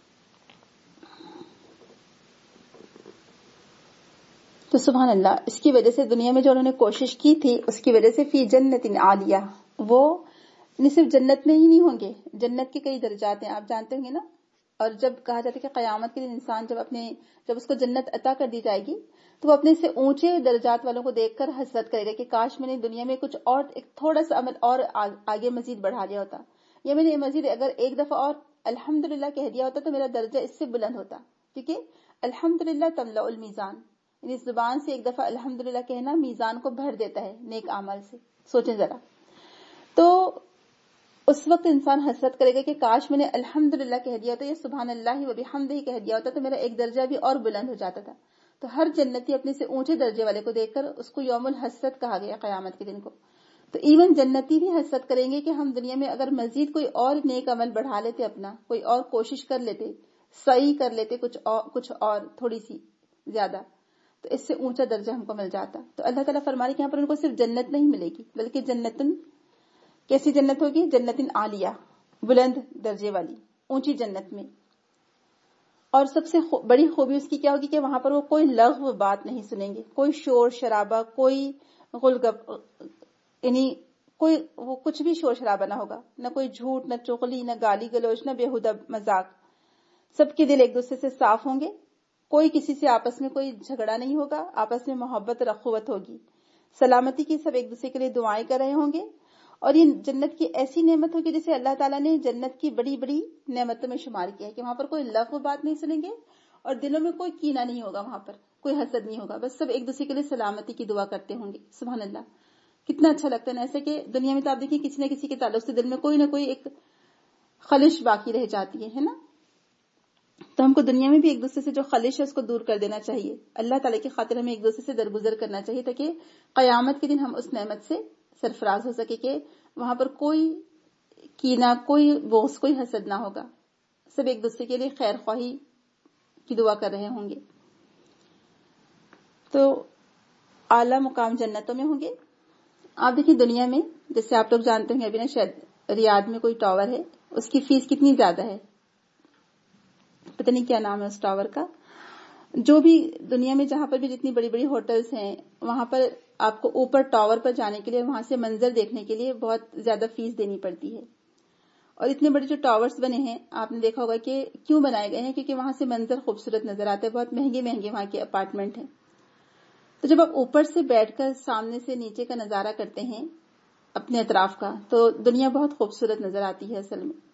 تو سبحان اللہ, اس کی وجہ سے دنیا میں جو انہوں نے کوشش کی تھی اس کی وجہ سے فی جنت عالیہ, وہ صرف جنت میں ہی نہیں ہوں گے, جنت کے کئی درجات ہیں آپ جانتے ہوں گے نا. اور جب کہا جاتا ہے کہ قیامت کے دن انسان جب اپنے جب اس کو جنت عطا کر دی جائے گی تو وہ اپنے سے اونچے درجات والوں کو دیکھ کر حسرت کرے گا کہ کاش میں نے دنیا میں کچھ اور ایک تھوڑا سا عمل اور آگے مزید بڑھا لیا ہوتا, یا میں نے مزید اگر ایک دفعہ اور الحمدللہ کہہ دیا ہوتا تو میرا درجہ اس سے بلند ہوتا. کیونکہ الحمدللہ تملأ المیزان, یعنی زبان سے ایک دفعہ الحمدللہ کہنا میزان کو بھر دیتا ہے نیک اعمال سے. سوچیں ذرا. تو اس وقت انسان حسرت کرے گا کہ کاش میں نے الحمدللہ کہہ دیا ہوتا یا سبحان اللہ و بحمدہ کہہ دیا ہوتا تو میرا ایک درجہ بھی اور بلند ہو جاتا تھا. تو ہر جنتی اپنے سے اونچے درجے والے کو دیکھ کر اس کو یوم الحسرت کہا گیا قیامت کے دن کو. تو ایون جنتی بھی حسرت کریں گے کہ ہم دنیا میں اگر مزید کوئی اور نیک عمل بڑھا لیتے, اپنا کوئی اور کوشش کر لیتے, صحیح کر لیتے کچھ اور کچھ اور تھوڑی سی زیادہ, تو اس سے اونچا درجہ ہم کو مل جاتا. تو اللہ تعالیٰ فرما رہے کہ یہاں پر ان کو صرف جنت نہیں ملے گی بلکہ جنتن, کیسی جنت ہوگی؟ جنتن عالیہ, بلند درجے والی اونچی جنت میں. اور سب سے بڑی خوبی اس کی کیا ہوگی کہ وہاں پر وہ کوئی لغو بات نہیں سنیں گے, کوئی شور شرابہ, کوئی غلغب, یعنی کوئی وہ کچھ بھی شور شرابہ نہ ہوگا, نہ کوئی جھوٹ, نہ چغلی, نہ گالی گلوچ, نہ بےہودہ مذاق. سب کے دل ایک دوسرے سے صاف ہوں گے, کوئی کسی سے آپس میں کوئی جھگڑا نہیں ہوگا, آپس میں محبت اور اخوت ہوگی. سلامتی کی سب ایک دوسرے کے لیے دعائیں کر رہے ہوں گے، اور یہ جنت کی ایسی نعمت ہوگی جسے اللہ تعالیٰ نے جنت کی بڑی بڑی نعمتوں میں شمار کیا ہے کہ وہاں پر کوئی لغو بات نہیں سنیں گے اور دلوں میں کوئی کینہ نہیں ہوگا، وہاں پر کوئی حسد نہیں ہوگا، بس سب ایک دوسرے کے لیے سلامتی کی دعا کرتے ہوں گے. سبحان اللہ، کتنا اچھا لگتا ہے نا. ایسے کہ دنیا میں تو آپ دیکھیں کسی نہ کسی کے تعلق سے دل میں کوئی نہ کوئی ایک خلش باقی رہ جاتی ہے نا. تو ہم کو دنیا میں بھی ایک دوسرے سے جو خلش ہے اس کو دور کر دینا چاہیے. اللہ تعالیٰ کی خاطر ہمیں ایک دوسرے سے درگزر کرنا چاہیے تاکہ قیامت کے دن ہم اس نعمت سے سرفراز ہو سکے کہ وہاں پر کوئی کینہ، کوئی بغض، کوئی حسد نہ ہوگا. سب ایک دوسرے کے لیے خیر خواہی کی دعا کر رہے ہوں گے. تو اعلیٰ مقام جنتوں میں ہوں گے. آپ دیکھیں دنیا میں جیسے آپ لوگ جانتے ہیں ابھی نا شاید ریاض میں کوئی ٹاور ہے، اس کی فیس کتنی زیادہ ہے، پتہ نہیں کیا نام ہے اس ٹاور کا. جو بھی دنیا میں جہاں پر بھی جتنی بڑی بڑی ہوٹلز ہیں وہاں پر آپ کو اوپر ٹاور پر جانے کے لیے، وہاں سے منظر دیکھنے کے لیے بہت زیادہ فیس دینی پڑتی ہے. اور اتنے بڑے جو ٹاورز بنے ہیں آپ نے دیکھا ہوگا کہ کیوں بنائے گئے ہیں، کیونکہ وہاں سے منظر خوبصورت نظر آتا ہے. بہت مہنگے مہنگے وہاں کے اپارٹمنٹ ہیں. تو جب آپ اوپر سے بیٹھ کر سامنے سے نیچے کا نظارہ کرتے ہیں اپنے اطراف کا، تو دنیا بہت خوبصورت نظر آتی ہے اصل میں.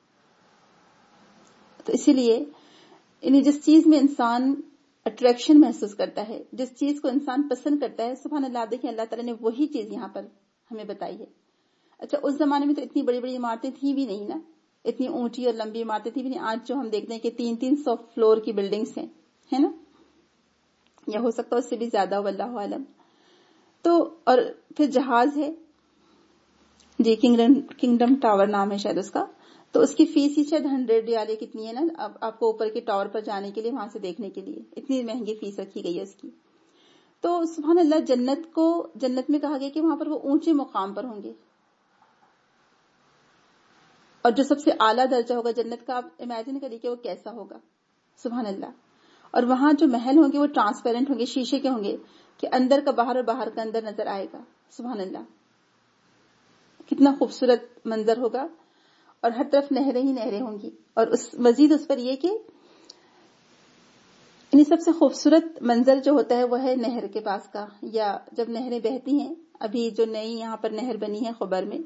تو اسی لیے یعنی جس چیز میں انسان اٹریکشن محسوس کرتا ہے، جس چیز کو انسان پسند کرتا ہے، سبحان اللہ، دیکھیں اللہ تعالیٰ نے وہی چیز یہاں پر ہمیں بتائی ہے. اچھا اس زمانے میں تو اتنی بڑی بڑی عمارتیں تھیں بھی نہیں نا، اتنی اونچی اور لمبی عمارتیں تھیں بھی نہیں. آج جو ہم دیکھتے ہیں کہ تین تین سو فلور کی بلڈنگز ہیں، ہے نا، یا ہو سکتا ہے اس سے بھی زیادہ، واللہ عالم. تو اور پھر جہاز ہے جی، کنگڈم کنگڈم ٹاور نام ہے شاید اس کا. تو اس کی فیس ہی شاید ہنڈریڈ ریالے کتنی ہے نا، اب آپ کو اوپر کے ٹاور پر جانے کے لیے، وہاں سے دیکھنے کے لیے اتنی مہنگی فیس رکھی گئی ہے اس کی. تو سبحان اللہ، جنت کو جنت میں کہا گیا کہ وہاں پر وہ اونچے مقام پر ہوں گے. اور جو سب سے اعلیٰ درجہ ہوگا جنت کا، آپ امیجن کریے کہ وہ کیسا ہوگا. سبحان اللہ. اور وہاں جو محل ہوں گے وہ ٹرانسپیرنٹ ہوں گے، شیشے کے ہوں گے کہ اندر کا باہر اور باہر کا اندر نظر آئے گا. سبحان اللہ، کتنا خوبصورت منظر ہوگا. اور ہر طرف نہریں ہی نہریں ہوں گی. اور اس مزید اس پر یہ کہ انہیں سب سے خوبصورت منظر جو ہوتا ہے وہ ہے نہر کے پاس کا، یا جب نہریں بہتی ہیں. ابھی جو نئی یہاں پر نہر بنی ہے خبر میں،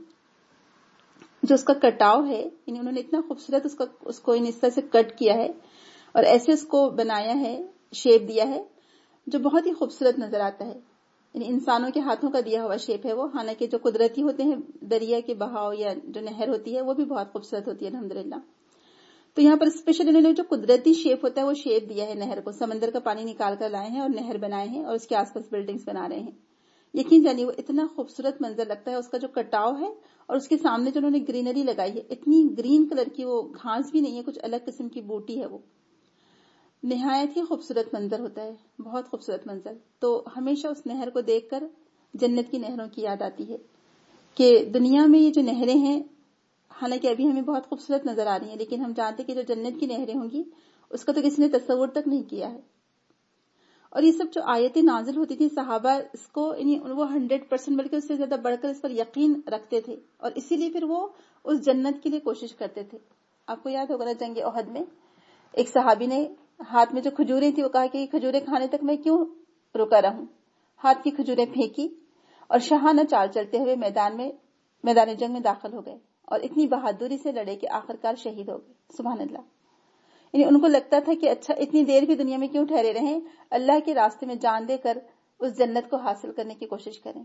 جو اس کا کٹاؤ ہے، یعنی انہوں نے اتنا خوبصورت اس کا اس کو اس طرح سے کٹ کیا ہے اور ایسے اس کو بنایا ہے، شیپ دیا ہے جو بہت ہی خوبصورت نظر آتا ہے. یعنی انسانوں کے ہاتھوں کا دیا ہوا شیپ ہے وہ. حالانکہ جو قدرتی ہوتے ہیں دریا کے بہاؤ یا جو نہر ہوتی ہے وہ بھی بہت خوبصورت ہوتی ہے الحمدللہ. تو یہاں پر اسپیشل انہوں نے جو قدرتی شیپ ہوتا ہے وہ شیپ دیا ہے نہر کو. سمندر کا پانی نکال کر لائے ہیں اور نہر بنائے ہیں اور اس کے آس پاس بلڈنگز بنا رہے ہیں. یقین جانیے وہ اتنا خوبصورت منظر لگتا ہے. اس کا جو کٹاؤ ہے اور اس کے سامنے جو انہوں نے گرینری لگائی ہے، اتنی گرین کلر کی، وہ گھاس بھی نہیں ہے، کچھ الگ قسم کی بوٹی ہے، وہ نہایت ہی خوبصورت منظر ہوتا ہے، بہت خوبصورت منظر. تو ہمیشہ اس نہر کو دیکھ کر جنت کی نہروں کی یاد آتی ہے کہ دنیا میں یہ جو نہریں ہیں حالانکہ ابھی ہمیں بہت خوبصورت نظر آ رہی ہیں، لیکن ہم جانتے ہیں کہ جو جنت کی نہریں ہوں گی اس کا تو کسی نے تصور تک نہیں کیا ہے. اور یہ سب جو آیتیں نازل ہوتی تھی، صحابہ اس کو یعنی وہ ہنڈریڈ پرسینٹ بلکہ اس سے زیادہ بڑھ کر اس پر یقین رکھتے تھے، اور اسی لیے پھر وہ اس جنت کے لیے کوشش کرتے تھے. آپ کو یاد ہوگا نا جنگ احد میں ایک صحابی نے ہاتھ میں جو کھجوریں تھی وہ کہا کہ کھجوریں کھانے تک میں کیوں رکا رہوں، ہاتھ کی کھجوریں پھینکی اور شاہانہ چال چلتے ہوئے میدان میں میدان جنگ میں داخل ہو گئے اور اتنی بہادری سے لڑے کہ آخرکار شہید ہو گئے. سبحان اللہ. یعنی ان کو لگتا تھا کہ اچھا اتنی دیر بھی دنیا میں کیوں ٹھہرے رہیں، اللہ کے راستے میں جان دے کر اس جنت کو حاصل کرنے کی کوشش کریں.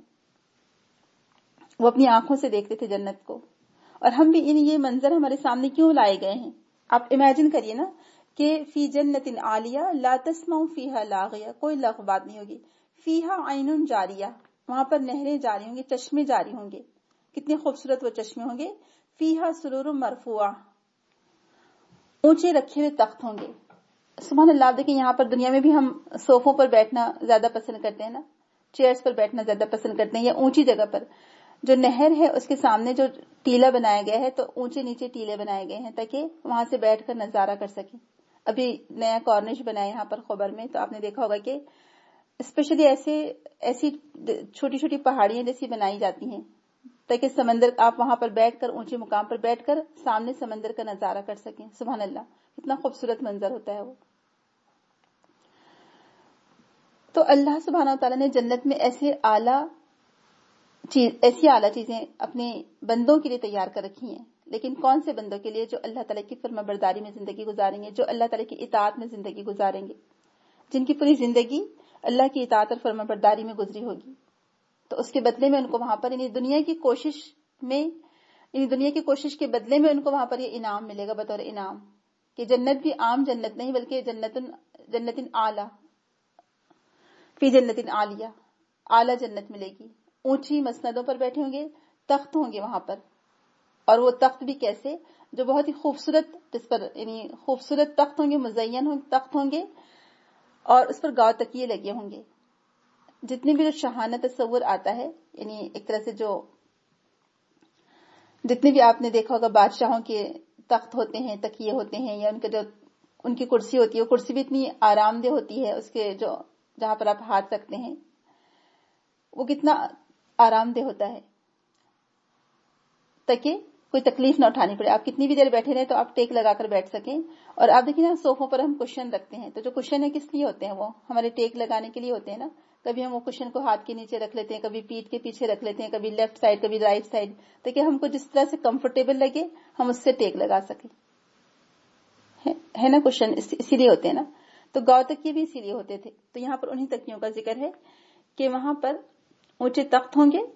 وہ اپنی آنکھوں سے دیکھتے تھے جنت کو. اور ہم بھی یہ منظر ہمارے سامنے کیوں لائے گئے ہیں؟ آپ امیجن کریے نا کہ فی جنت عالیہ لا تسمع فیہا لاغیہ، کوئی لغو بات نہیں ہوگی. فیہا عین جاریہ، وہاں پر نہریں جاری ہوں گی، چشمے جاری ہوں گے. کتنے خوبصورت وہ چشمے ہوں گے. فیہا سرور مرفوعہ، اونچے رکھے ہوئے تخت ہوں گے. سبحان اللہ. دیکھیں یہاں پر دنیا میں بھی ہم صوفوں پر بیٹھنا زیادہ پسند کرتے ہیں نا، چیئرز پر بیٹھنا زیادہ پسند کرتے ہیں یا اونچی جگہ پر. جو نہر ہے اس کے سامنے جو ٹیلا بنایا گیا ہے تو اونچے نیچے ٹیلے بنائے گئے ہیں تاکہ وہاں سے بیٹھ کر نظارہ کر سکیں. ابھی نیا کارنش بنا ہے یہاں پر خبر میں، تو آپ نے دیکھا ہوگا کہ اسپیشلی ایسے ایسی چھوٹی چھوٹی پہاڑیاں جیسی بنائی جاتی ہیں تاکہ سمندر آپ وہاں پر بیٹھ کر اونچے مقام پر بیٹھ کر سامنے سمندر کا نظارہ کر سکیں. سبحان اللہ، کتنا خوبصورت منظر ہوتا ہے وہ. تو اللہ سبحانہ وتعالیٰ نے جنت میں ایسے اعلیٰ چیز ایسی اعلیٰ چیزیں اپنے بندوں کے لیے تیار کر رکھی ہیں، لیکن کون سے بندوں کے لیے؟ جو اللہ تعالیٰ کی فرما برداری میں زندگی گزاریں گے، جو اللہ تعالیٰ کی اطاعت میں زندگی گزاریں گے، جن کی پوری زندگی اللہ کی اطاعت اور فرما برداری میں گزری ہوگی. تو اس کے بدلے میں ان کو وہاں پر یعنی دنیا کی کوشش میں یعنی دنیا کی کوشش کے بدلے میں ان کو وہاں پر یہ انعام ملے گا بطور انعام، کہ جنت بھی عام جنت نہیں بلکہ جنت جنت اعلیٰ، فی جنت عالیہ، اعلیٰ جنت ملے گی. اونچی مسندوں پر بیٹھے ہوں گے، تخت ہوں گے وہاں پر، اور وہ تخت بھی کیسے؟ جو بہت ہی خوبصورت، جس پر یعنی خوبصورت تخت ہوں گے، مزین ہوں تخت ہوں گے، اور اس پر گاؤ تکیے لگے ہوں گے. جتنی بھی جو شاہانہ تصور آتا ہے، یعنی ایک طرح سے جو جتنے بھی آپ نے دیکھا ہوگا بادشاہوں کے تخت ہوتے ہیں، تکیے ہوتے ہیں، یا ان کا جو ان کی کرسی ہوتی ہے، وہ کرسی بھی اتنی آرام دہ ہوتی ہے، اس کے جو جہاں پر آپ ہاتھ رکھتے ہیں وہ کتنا آرام دہ ہوتا ہے تاکہ کوئی تکلیف نہ اٹھانی پڑے. آپ کتنی بھی دیر بیٹھے رہے تو آپ ٹیک لگا کر بیٹھ سکیں. اور آپ دیکھیں نا صوفوں پر ہم کشن رکھتے ہیں، تو جو کشن ہے کس لیے ہوتے ہیں؟ وہ ہمارے ٹیک لگانے کے لیے ہوتے ہیں نا. کبھی ہم وہ کشن کو ہاتھ کے نیچے رکھ لیتے ہیں، کبھی پیٹھ کے پیچھے رکھ لیتے ہیں، کبھی لیفٹ سائڈ کبھی رائٹ سائڈ، تاکہ ہم کو جس طرح سے کمفرٹیبل لگے ہم اس سے ٹیک لگا سکیں. ہے نا کشن اسی لیے ہوتے ہیں نا. تو گاؤ تکیے بھی اسی لیے ہوتے تھے. تو یہاں پر انہی تکیوں کا ذکر ہے کہ وہاں پر اونچے تخت ہوں گے،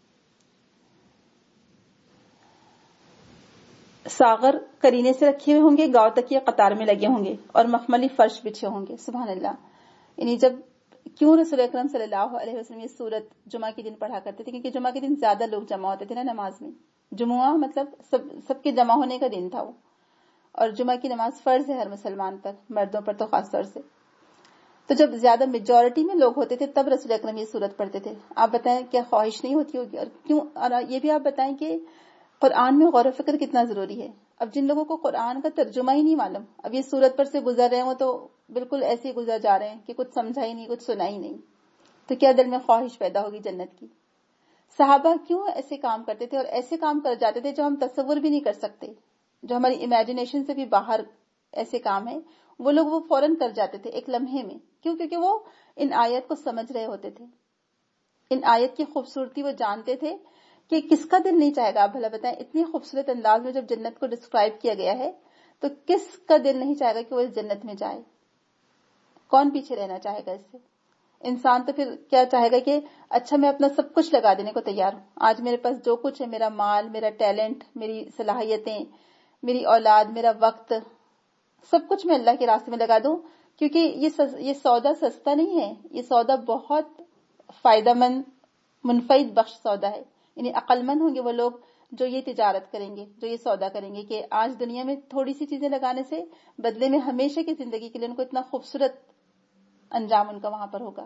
ساغر کرینے سے رکھے ہوئے ہوں گے، گاؤ تکیے قطار میں لگے ہوں گے، اور مخملی فرش بچھے ہوں گے. سبحان اللہ. یعنی جب کیوں رسول اکرم صلی اللہ علیہ وسلم یہ سورت جمعہ کے دن پڑھا کرتے تھے؟ کیونکہ جمعہ کے دن زیادہ لوگ جمع ہوتے تھے نا نماز میں. جمعہ مطلب سب سب کے جمع ہونے کا دن تھا وہ، اور جمعہ کی نماز فرض ہے ہر مسلمان پر، مردوں پر تو خاص طور سے. تو جب زیادہ میجورٹی میں لوگ ہوتے تھے تب رسول اکرم یہ سورت پڑھتے تھے. آپ بتائیں کیا خواہش نہیں ہوتی ہوگی؟ اور کیوں؟ اور یہ بھی آپ بتائیں کہ قرآن میں غور و فکر کتنا ضروری ہے. اب جن لوگوں کو قرآن کا ترجمہ ہی نہیں معلوم، اب یہ سورت پر سے گزر رہے ہیں، وہ تو بالکل ایسے ہی گزر جا رہے ہیں کہ کچھ سمجھا ہی نہیں، کچھ سنا ہی نہیں، تو کیا دل میں خواہش پیدا ہوگی جنت کی؟ صحابہ کیوں ایسے کام کرتے تھے، اور ایسے کام کر جاتے تھے جو ہم تصور بھی نہیں کر سکتے، جو ہماری امیجنیشن سے بھی باہر ایسے کام ہیں، وہ لوگ وہ فوراً کر جاتے تھے ایک لمحے میں. کیوں؟ کیونکہ وہ ان آیت کو سمجھ رہے ہوتے تھے، ان آیت کی خوبصورتی وہ جانتے تھے کہ کس کا دل نہیں چاہے گا. آپ بھلا بتائیں اتنی خوبصورت انداز میں جب جنت کو ڈسکرائب کیا گیا ہے تو کس کا دل نہیں چاہے گا کہ وہ اس جنت میں جائے؟ کون پیچھے رہنا چاہے گا اس سے؟ انسان تو پھر کیا چاہے گا کہ اچھا میں اپنا سب کچھ لگا دینے کو تیار ہوں، آج میرے پاس جو کچھ ہے، میرا مال، میرا ٹیلنٹ، میری صلاحیتیں، میری اولاد، میرا وقت، سب کچھ میں اللہ کے راستے میں لگا دوں. کیونکہ یہ یہ سودا سستا نہیں ہے، یہ سودا بہت فائدہ مند، منفعت بخش سودا ہے. یعنی عقل مند ہوں گے وہ لوگ جو یہ تجارت کریں گے، جو یہ سودا کریں گے کہ آج دنیا میں تھوڑی سی چیزیں لگانے سے بدلے میں ہمیشہ کی زندگی کے لیے ان کو اتنا خوبصورت انجام ان کا وہاں پر ہوگا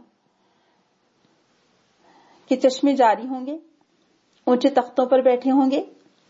کہ چشمے جاری ہوں گے، اونچے تختوں پر بیٹھے ہوں گے،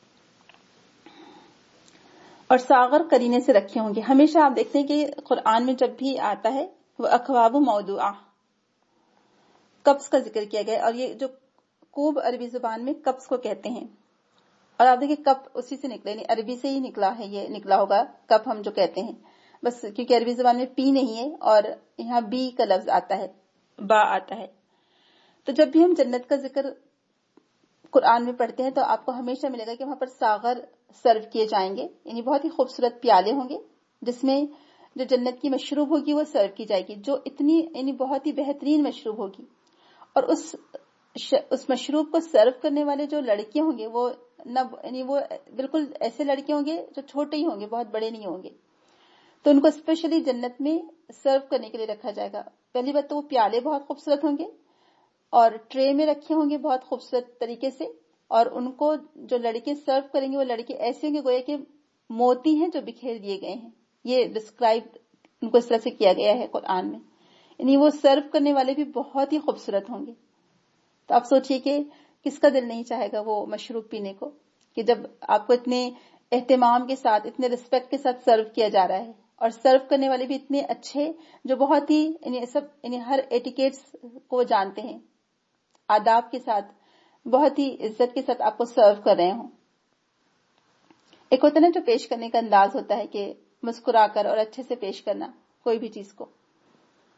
اور ساغر کرینے سے رکھے ہوں گے. ہمیشہ آپ دیکھتے ہیں کہ قرآن میں جب بھی آتا ہے وہ اکواب موضوعہ، کپس کا ذکر کیا گیا، اور یہ جو کوب عربی زبان میں کپس کو کہتے ہیں. اور آپ دیکھیں کپ اسی سے نکلے، یعنی عربی سے ہی نکلا ہے، یہ نکلا ہوگا کپ ہم جو کہتے ہیں، بس کیونکہ عربی زبان میں پی نہیں ہے اور یہاں بی کا لفظ آتا ہے، با آتا ہے. تو جب بھی ہم جنت کا ذکر قرآن میں پڑھتے ہیں تو آپ کو ہمیشہ ملے گا کہ وہاں پر ساغر سرو کیے جائیں گے، یعنی بہت ہی خوبصورت پیالے ہوں گے جس میں جو جنت کی مشروب ہوگی وہ سرو کی جائے گی، جو اتنی یعنی بہت ہی بہترین مشروب ہوگی. اور اس اس مشروب کو سرو کرنے والے جو لڑکے ہوں گے وہ نہ یعنی وہ بالکل ایسے لڑکے ہوں گے جو چھوٹے ہی ہوں گے، بہت بڑے نہیں ہوں گے. تو ان کو اسپیشلی جنت میں سرو کرنے کے لیے رکھا جائے گا. پہلی بات تو وہ پیالے بہت خوبصورت ہوں گے اور ٹرے میں رکھے ہوں گے بہت خوبصورت طریقے سے، اور ان کو جو لڑکے سرو کریں گے وہ لڑکے ایسے ہوں گے گویا کہ موتی ہیں جو بکھیر دیے گئے ہیں. یہ ڈسکرائب ان کو اس طرح سے کیا گیا ہے قرآن میں، یعنی وہ سرو کرنے والے بھی بہت ہی خوبصورت ہوں گے. تو آپ سوچئے کہ کس کا دل نہیں چاہے گا وہ مشروب پینے کو، کہ جب آپ کو اتنے اہتمام کے ساتھ، اتنے رسپیکٹ کے ساتھ سرو کیا جا رہا ہے، اور سرو کرنے والے بھی اتنے اچھے جو بہت ہی یعنی سب یعنی ہر ایٹیکیٹس کو جانتے ہیں، آداب کے ساتھ، بہت ہی عزت کے ساتھ آپ کو سرو کر رہے ہوں. ایک ہوتا ہے نا جو پیش کرنے کا انداز ہوتا ہے کہ مسکرا کر اور اچھے سے پیش کرنا کوئی بھی چیز کو.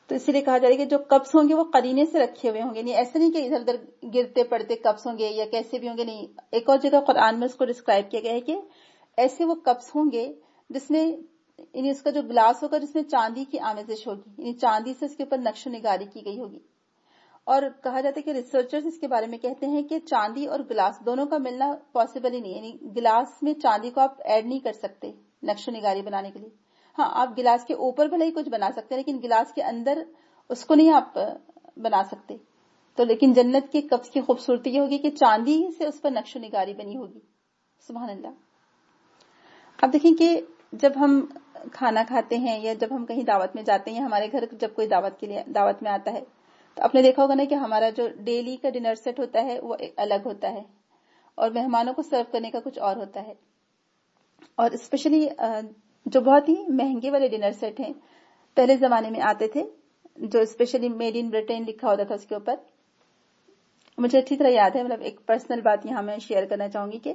تو اسی لیے کہا جا رہا ہے کہ جو کپس ہوں گے وہ قرینے سے رکھے ہوئے ہوں گے، نہیں ایسا نہیں کہ ادھر ادھر گرتے پڑتے کپس ہوں گے یا کیسے بھی ہوں گے، نہیں. ایک اور جگہ قرآن میں اس کو ڈسکرائب کیا گیا ہے کہ ایسے وہ کپس ہوں گے جس میں یعنی اس کا جو گلاس ہوگا جس میں چاندی کی آمیزش ہوگی، یعنی چاندی سے اس کے اوپر نقش و نگاری کی گئی ہوگی. اور کہا جاتا ہے کہ ریسرچرز اس کے بارے میں کہتے ہیں کہ چاندی اور گلاس دونوں کا ملنا پاسبل ہی نہیں، یعنی گلاس میں چاندی کو آپ ایڈ نہیں کر سکتے نقش و نگاری بنانے کے لیے. ہاں آپ گلاس کے اوپر بھلے ہی کچھ بنا سکتے ہیں لیکن گلاس کے اندر اس کو نہیں آپ بنا سکتے. تو لیکن جنت کے کپس کی خوبصورتی یہ ہوگی کہ چاندی سے اس پر نقش و نگاری بنی ہوگی. سبحان اللہ. اب دیکھیں کہ جب ہم کھانا کھاتے ہیں یا جب ہم کہیں دعوت میں جاتے ہیں، ہمارے گھر جب کوئی دعوت کے لیے دعوت میں آتا ہے تو آپ نے دیکھا ہوگا نا کہ ہمارا جو ڈیلی کا ڈنر سیٹ ہوتا ہے وہ الگ ہوتا ہے اور مہمانوں کو سرو کرنے کا کچھ اور ہوتا ہے. اور اسپیشلی جو بہت ہی مہنگے والے ڈنر سیٹ ہیں پہلے زمانے میں آتے تھے، جو اسپیشلی میڈ ان برٹن لکھا ہوتا تھا اس کے اوپر. مجھے اچھی طرح یاد ہے، مطلب ایک پرسنل بات یہاں میں شیئر کرنا چاہوں گی کہ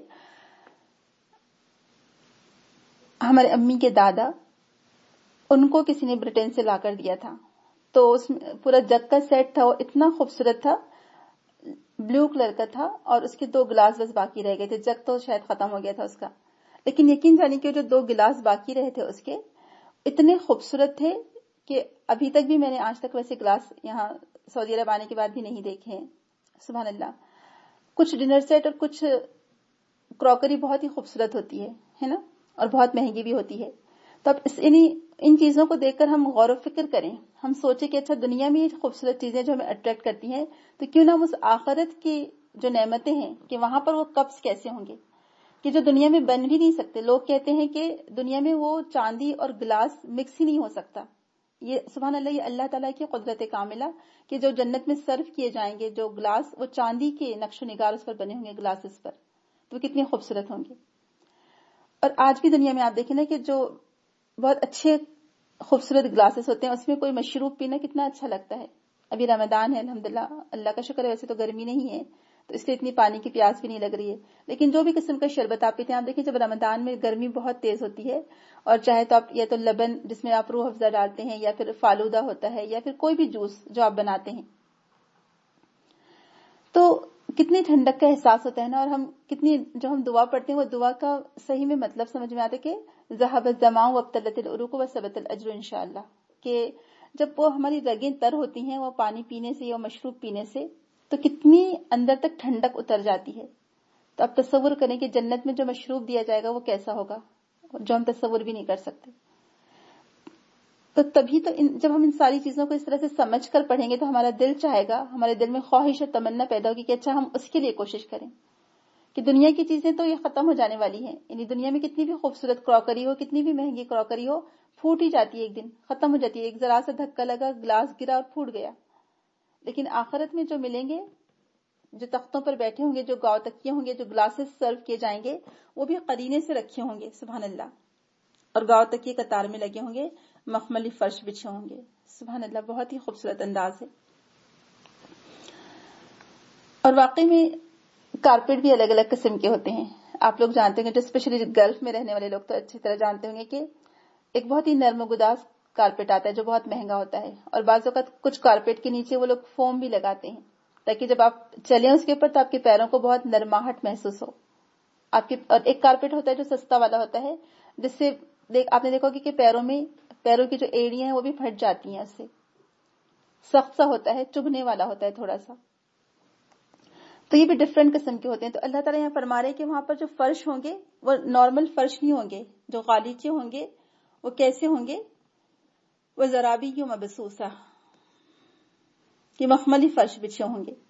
ہمارے امی کے دادا، ان کو کسی نے برٹن سے لا کر دیا تھا، تو اس میں پورا جگ کا سیٹ تھا، وہ اتنا خوبصورت تھا، بلو کلر کا تھا اور اس کے دو گلاس بس باقی رہ گئے تھے. جگ تو شاید ختم ہو گیا تھا اس کا، لیکن یقین جانی کہ جو دو گلاس باقی رہے تھے اس کے اتنے خوبصورت تھے کہ ابھی تک بھی میں نے آج تک ویسے گلاس یہاں سعودی عرب آنے کے بعد بھی نہیں دیکھے ہیں. سبحان اللہ. کچھ ڈنر سیٹ اور کچھ کراکری بہت ہی خوبصورت ہوتی ہے ہے نا، اور بہت مہنگی بھی ہوتی ہے. تو اب اس ان چیزوں کو دیکھ کر ہم غور و فکر کریں، ہم سوچیں کہ اچھا دنیا میں یہ خوبصورت چیزیں جو ہمیں اٹریکٹ کرتی ہیں تو کیوں نہ ہم اس آخرت کی جو نعمتیں ہیں کہ وہاں پر وہ کپس کیسے ہوں گے کہ جو دنیا میں بن بھی نہیں سکتے. لوگ کہتے ہیں کہ دنیا میں وہ چاندی اور گلاس مکس ہی نہیں ہو سکتا. یہ سبحان اللہ، یہ اللہ تعالیٰ کی قدرت کاملہ کہ جو جنت میں سرو کیے جائیں گے جو گلاس وہ چاندی کے نقش و نگار اس پر بنے ہوں گے گلاسز پر، تو کتنے خوبصورت ہوں گے. اور آج بھی دنیا میں آپ دیکھیں نا کہ جو بہت اچھے خوبصورت گلاسز ہوتے ہیں اس میں کوئی مشروب پینا کتنا اچھا لگتا ہے. ابھی رمضان ہے الحمدللہ، اللہ کا شکر ہے، ویسے تو گرمی نہیں ہے تو اس لیے اتنی پانی کی پیاس بھی نہیں لگ رہی ہے، لیکن جو بھی قسم کا شربت آپ پیتے ہیں، آپ دیکھیں جب رمضان میں گرمی بہت تیز ہوتی ہے اور چاہے تو آپ یا تو لبن جس میں آپ روح افزا ڈالتے ہیں یا پھر فالودہ ہوتا ہے یا پھر کوئی بھی جوس جو آپ بناتے ہیں، تو کتنی ٹھنڈک کا احساس ہوتا ہے نا. اور ہم کتنی جو ہم دعا پڑھتے ہیں وہ دعا کا صحیح میں مطلب سمجھ میں آتا ہے کہ ذهب الظمأ وابتلت العروق وثبت الاجر انشاءاللہ، کہ جب وہ ہماری رگیں تر ہوتی ہیں وہ پانی پینے سے یا مشروب پینے سے تو کتنی اندر تک ٹھنڈک اتر جاتی ہے. تو آپ تصور کریں کہ جنت میں جو مشروب دیا جائے گا وہ کیسا ہوگا جو ہم تصور بھی نہیں کر سکتے. تو تبھی تو ان جب ہم ان ساری چیزوں کو اس طرح سے سمجھ کر پڑھیں گے تو ہمارا دل چاہے گا، ہمارے دل میں خواہش اور تمنا پیدا ہوگی کہ اچھا ہم اس کے لیے کوشش کریں کہ دنیا کی چیزیں تو یہ ختم ہو جانے والی ہیں. یعنی دنیا میں کتنی بھی خوبصورت کراکری ہو، کتنی بھی مہنگی کراکری ہو، پھوٹ ہی جاتی ہے، ایک دن ختم ہو جاتی ہے. ایک ذرا سا دھکا لگا، گلاس گرا اور پھوٹ گیا. لیکن آخرت میں جو ملیں گے، جو تختوں پر بیٹھے ہوں گے، جو گاؤ تکیے ہوں گے، جو گلاسز سرو کیے جائیں گے وہ بھی قرینے سے رکھے ہوں گے. سبحان اللہ. اور گاؤ تکیے قطار میں لگے ہوں گے، مخملی فرش بچھے ہوں گے. سبحان اللہ، بہت ہی خوبصورت انداز ہے. اور واقعی میں کارپیٹ بھی الگ الگ قسم کے ہوتے ہیں. آپ لوگ جانتے ہیں کہ جو اسپیشلی گلف میں رہنے والے لوگ تو اچھی طرح جانتے ہوں گے کہ ایک بہت ہی نرم و گداز کارپیٹ آتا ہے جو بہت مہنگا ہوتا ہے. اور بعض اوقات کچھ کارپیٹ کے نیچے وہ لوگ فوم بھی لگاتے ہیں تاکہ جب آپ چلیں اس کے اوپر تو آپ کے پیروں کو بہت نرماہٹ محسوس ہو. آپ کے اور ایک کارپیٹ ہوتا ہے جو سستا والا ہوتا ہے جس سے آپ نے دیکھا کہ پیروں میں پیروں کی جو ایڑیاں ہیں وہ بھی پھٹ جاتی ہیں، اس سے سخت سا ہوتا ہے، چبھنے والا ہوتا ہے تھوڑا سا. تو یہ بھی ڈفرینٹ قسم کے ہوتے ہیں. تو اللہ تعالیٰ یہاں فرما رہے ہیں کہ وہاں پر جو فرش ہوں گے وہ نارمل فرش نہیں ہوں گے، جو غالیچے ہوں گے وہ کیسے ہوں گے؟ وہ زرابی مبثوثہ، کہ مخملی فرش بچھے ہوں گے.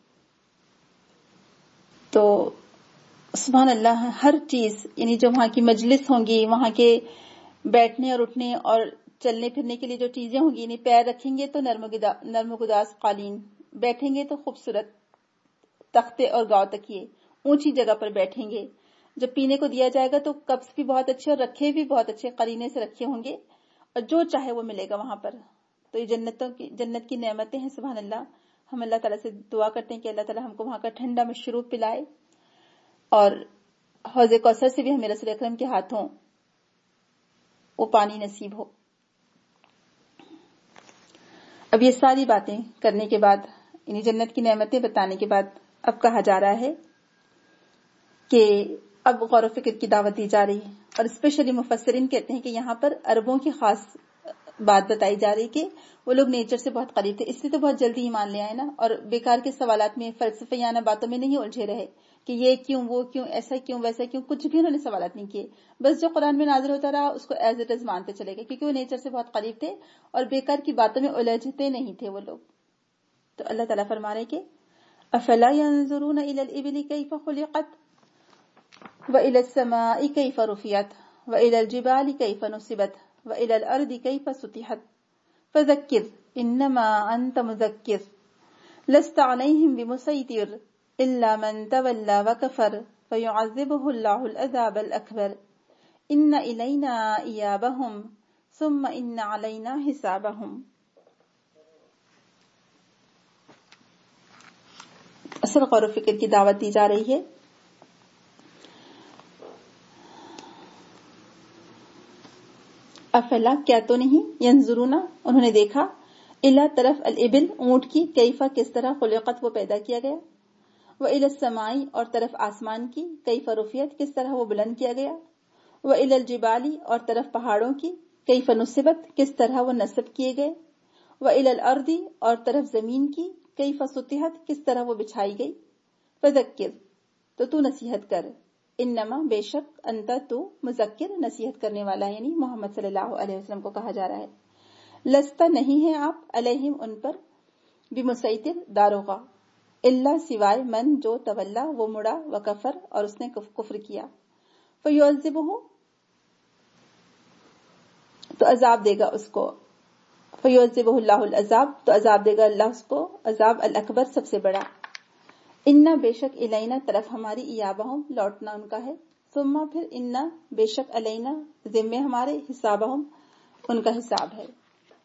تو سبحان اللہ، ہر چیز یعنی جو وہاں کی مجلس ہوں گی، وہاں کے بیٹھنے اور اٹھنے اور چلنے پھرنے کے لیے جو چیزیں ہوں گی، یعنی پیر رکھیں گے تو نرم و گداز قالین، بیٹھیں گے تو خوبصورت تختے اور گاؤ تکیے، اونچی جگہ پر بیٹھیں گے. جب پینے کو دیا جائے گا تو کپس بھی بہت اچھے اور رکھے بھی بہت اچھے قرینے سے رکھے ہوں گے اور جو چاہے وہ ملے گا وہاں پر. تو یہ جنتوں کی جنت کی نعمتیں ہیں. سبحان اللہ. ہم اللہ تعالیٰ سے دعا کرتے ہیں کہ اللہ تعالیٰ ہم کو وہاں کا ٹھنڈا مشروب پلائے اور حوض کوثر سے بھی ہمیں رسول اکرم کے ہاتھوں وہ پانی نصیب ہو. اب یہ ساری باتیں کرنے کے بعد، یعنی جنت کی نعمتیں بتانے کے بعد، اب کہا جا رہا ہے کہ اب غور و فکر کی دعوت دی جا رہی ہے. اور اسپیشلی مفسرین کہتے ہیں کہ یہاں پر عربوں کی خاص بات بتائی جا رہی کہ وہ لوگ نیچر سے بہت قریب تھے، اس لیے تو بہت جلدی ایمان لے آئے نا، اور بیکار کے سوالات میں، فلسفیانہ باتوں میں نہیں الجھے رہے کہ یہ کیوں، وہ کیوں، ایسا کیوں، ویسا کیوں، کچھ بھی انہوں نے سوالات نہیں کیے. بس جو قرآن میں نازل ہوتا رہا اس کو ایز اٹ از مانتے چلے گئے، کیونکہ وہ نیچر سے بہت قریب تھے اور بیکار کی باتوں میں الجھتے نہیں تھے وہ لوگ. تو اللہ تعالیٰ فرما رہے کہ افلا ينظرون الى الابل كيف خلقت والى السماء كيف رفعت والى الجبال كيف نصبت والى الارض كيف سطحت فذكر انما انت مذكر لست عليهم بمسيطر الا من تولى وكفر فيعذبه الله العذاب الاكبر ان الينا ايابهم ثم ان علينا حسابهم. اصل غور و فکر کی دعوت دی جا رہی ہے. افلا کیا تو نہیں، ینظرون انہوں نے دیکھا، الا طرف الابل اونٹ کی، کیفا کس طرح، خلقت وہ پیدا کیا گیا، والی السماء اور طرف آسمان کی، کیفا رفعت کس طرح وہ بلند کیا گیا، والی الجبال اور طرف پہاڑوں کی، کیفا نصبت کس طرح وہ نصب کیے گئے، والی الارض اور طرف زمین کی، کیفا سطحت کس طرح وہ بچھائی گئی. فذکر تو تو نصیحت کر، انما بے شک، انتا تو مذکر نصیحت کرنے والا ہے، یعنی محمد صلی اللہ علیہ وسلم کو کہا جا رہا ہے. لستا نہیں ہے آپ، علیہم ان پر، بمسیطر داروغہ، الا سوائے من جو تولا وہ مڑا، وکفر اور اس نے کفر کیا، فیعذبہ تو عذاب دے گا اس کو، فیعذبہ اللہ العذاب تو عذاب دے گا اللہ اس کو، عذاب الاکبر سب سے بڑا. انا بے شک الینا طرف ہماری، ایابہم لوٹنا ان کا ہے، ثم پھر انا بے شک علینا ذمے ہمارے، حسابہم ان کا حساب ہے.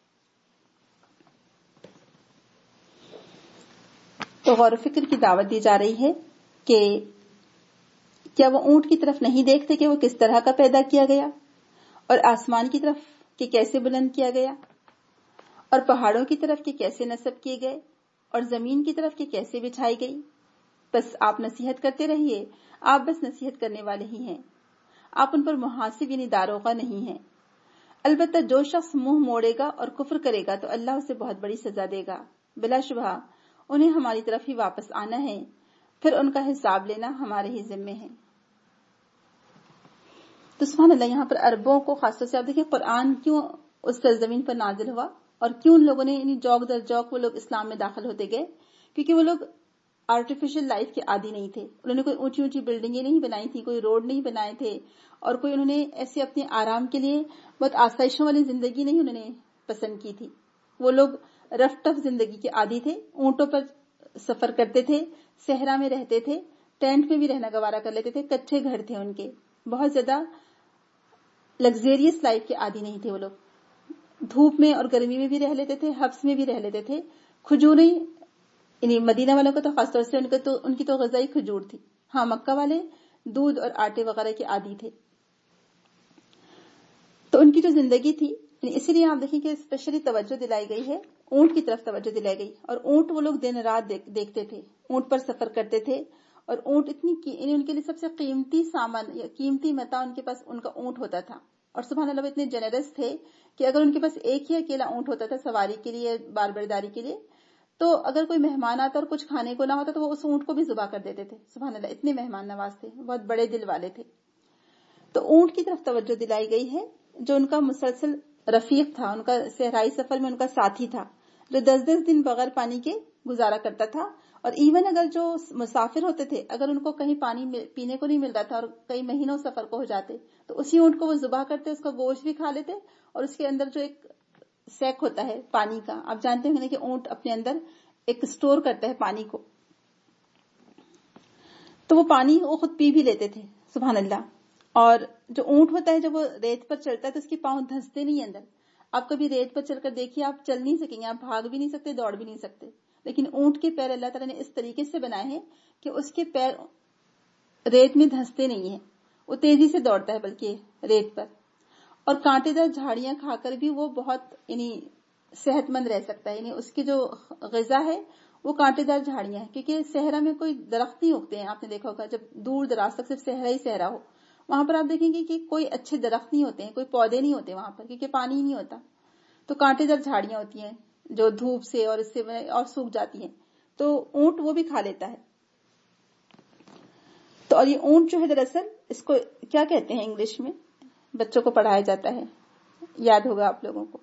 تو غور و فکر کی دعوت دی جا رہی ہے کہ کیا وہ اونٹ کی طرف نہیں دیکھتے کہ وہ کس طرح کا پیدا کیا گیا، اور آسمان کی طرف کہ کیسے بلند کیا گیا، اور پہاڑوں کی طرف کہ کیسے نصب کیے گئے، اور زمین کی طرف کہ کیسے بچھائی گئی. بس آپ نصیحت کرتے رہیے، آپ بس نصیحت کرنے والے ہی ہیں، آپ ان پر محاسب یعنی داروغہ نہیں ہیں. البتہ جو شخص منہ موڑے گا اور کفر کرے گا تو اللہ اسے بہت بڑی سزا دے گا، بلا شبہ انہیں ہماری طرف ہی واپس آنا ہے، پھر ان کا حساب لینا ہمارے ہی ذمے ہے. تو سبحان اللہ، یہاں پر عربوں کو خاص طور سے آپ دیکھیں قرآن کیوں اس سرزمین پر نازل ہوا، اور کیوں ان لوگوں نے یعنی جوک در جوک وہ لوگ اسلام میں داخل ہوتے گئے، کیونکہ وہ لوگ آرٹیفیشل لائف کے عادی نہیں تھے. انہوں نے کوئی اونچی اونچی بلڈنگیں نہیں بنائی تھی، کوئی روڈ نہیں بنائے تھے، اور کوئی انہوں نے ایسے اپنے آرام کے لیے بہت آسائشوں والی زندگی نہیں انہوں نے پسند کی تھی. وہ لوگ رف ٹف زندگی کے عادی تھے، اونٹوں پر سفر کرتے تھے، صحرا میں رہتے تھے، ٹینٹ میں بھی رہنا گوارا کر لیتے تھے، کچے گھر تھے ان کے، بہت زیادہ لگزریس لائف کے عادی نہیں تھے. وہ لوگ دھوپ میں اور گرمی میں بھی رہ لیتے تھے، حبس میں بھی رہ لیتے تھے. کھجوریں، یعنی مدینہ والوں کو تو خاص طور سے ان کو تو ان کی تو غذائی کھجور تھی. ہاں، مکہ والے دودھ اور آٹے وغیرہ کے عادی تھے. تو ان کی جو زندگی تھی، یعنی اسی لیے آپ دیکھیں کہ اسپیشلی توجہ دلائی گئی ہے، اونٹ کی طرف توجہ دلائی گئی. اور اونٹ وہ لوگ دن رات دیکھ, دیکھتے تھے، اونٹ پر سفر کرتے تھے، اور اونٹ اتنی یعنی ان کے لیے سب سے قیمتی سامان یا قیمتی متاع ان کے پاس ان کا اونٹ ہوتا تھا. اور سبحان اللہ اتنے جنرس تھے کہ اگر ان کے پاس ایک ہی اکیلا اونٹ ہوتا تھا سواری کے لیے، بار برداری کے لیے، تو اگر کوئی مہمان آتا اور کچھ کھانے کو نہ ہوتا تو وہ اس اونٹ کو بھی ذبح کر دیتے تھے. سبحان اللہ، اتنے مہمان نواز تھے، بہت بڑے دل والے تھے. تو اونٹ کی طرف توجہ دلائی گئی ہے، جو ان کا مسلسل رفیق تھا، ان کا صحرائی سفر میں ان کا ساتھی تھا، جو دس دس دن بغیر پانی کے گزارا کرتا تھا. اور ایون اگر جو مسافر ہوتے تھے، اگر ان کو کہیں پانی پینے کو نہیں مل رہا تھا اور کئی مہینوں سفر کو ہو جاتے، تو اسی اونٹ کو وہ ذبح کرتے، اس کا گوشت بھی کھا لیتے، اور اس کے اندر جو ایک سیک ہوتا ہے پانی کا، آپ جانتے ہیں کہ اونٹ اپنے اندر ایک سٹور کرتا ہے پانی کو، تو وہ پانی وہ خود پی بھی لیتے تھے. سبحان اللہ. اور جو اونٹ ہوتا ہے جب وہ ریت پر چلتا ہے تو اس کے پاؤں دھنستے نہیں اندر. آپ کبھی ریت پر چل کر دیکھیے، آپ چل نہیں سکیں گے، آپ بھاگ بھی نہیں سکتے، دوڑ بھی نہیں سکتے. لیکن اونٹ کے پیر اللہ تعالیٰ نے اس طریقے سے بنائے ہیں کہ اس کے پیر ریت میں دھنستے نہیں ہیں، وہ تیزی سے دوڑتا ہے بلکہ ریت پر. اور کانٹے دار جھاڑیاں کھا کر بھی وہ بہت یعنی صحت مند رہ سکتا ہے. یعنی اس کی جو غذا ہے وہ کانٹے دار جھاڑیاں ہیں, کیونکہ صحرا میں کوئی درخت نہیں اگتے ہیں. آپ نے دیکھا ہوگا جب دور دراز تک صرف صحرا ہی صحرا ہو, وہاں پر آپ دیکھیں گے کہ کوئی اچھے درخت نہیں ہوتے ہیں, کوئی پودے نہیں ہوتے وہاں پر, کیونکہ پانی ہی نہیں ہوتا. تو کانٹے دار جھاڑیاں ہوتی ہیں جو دھوپ سے اور اس سے اور سوکھ جاتی ہیں, تو اونٹ وہ بھی کھا لیتا ہے. تو اور یہ اونٹ جو ہے دراصل اس کو کیا کہتے ہیں انگلش میں, بچوں کو پڑھایا جاتا ہے, یاد ہوگا آپ لوگوں کو,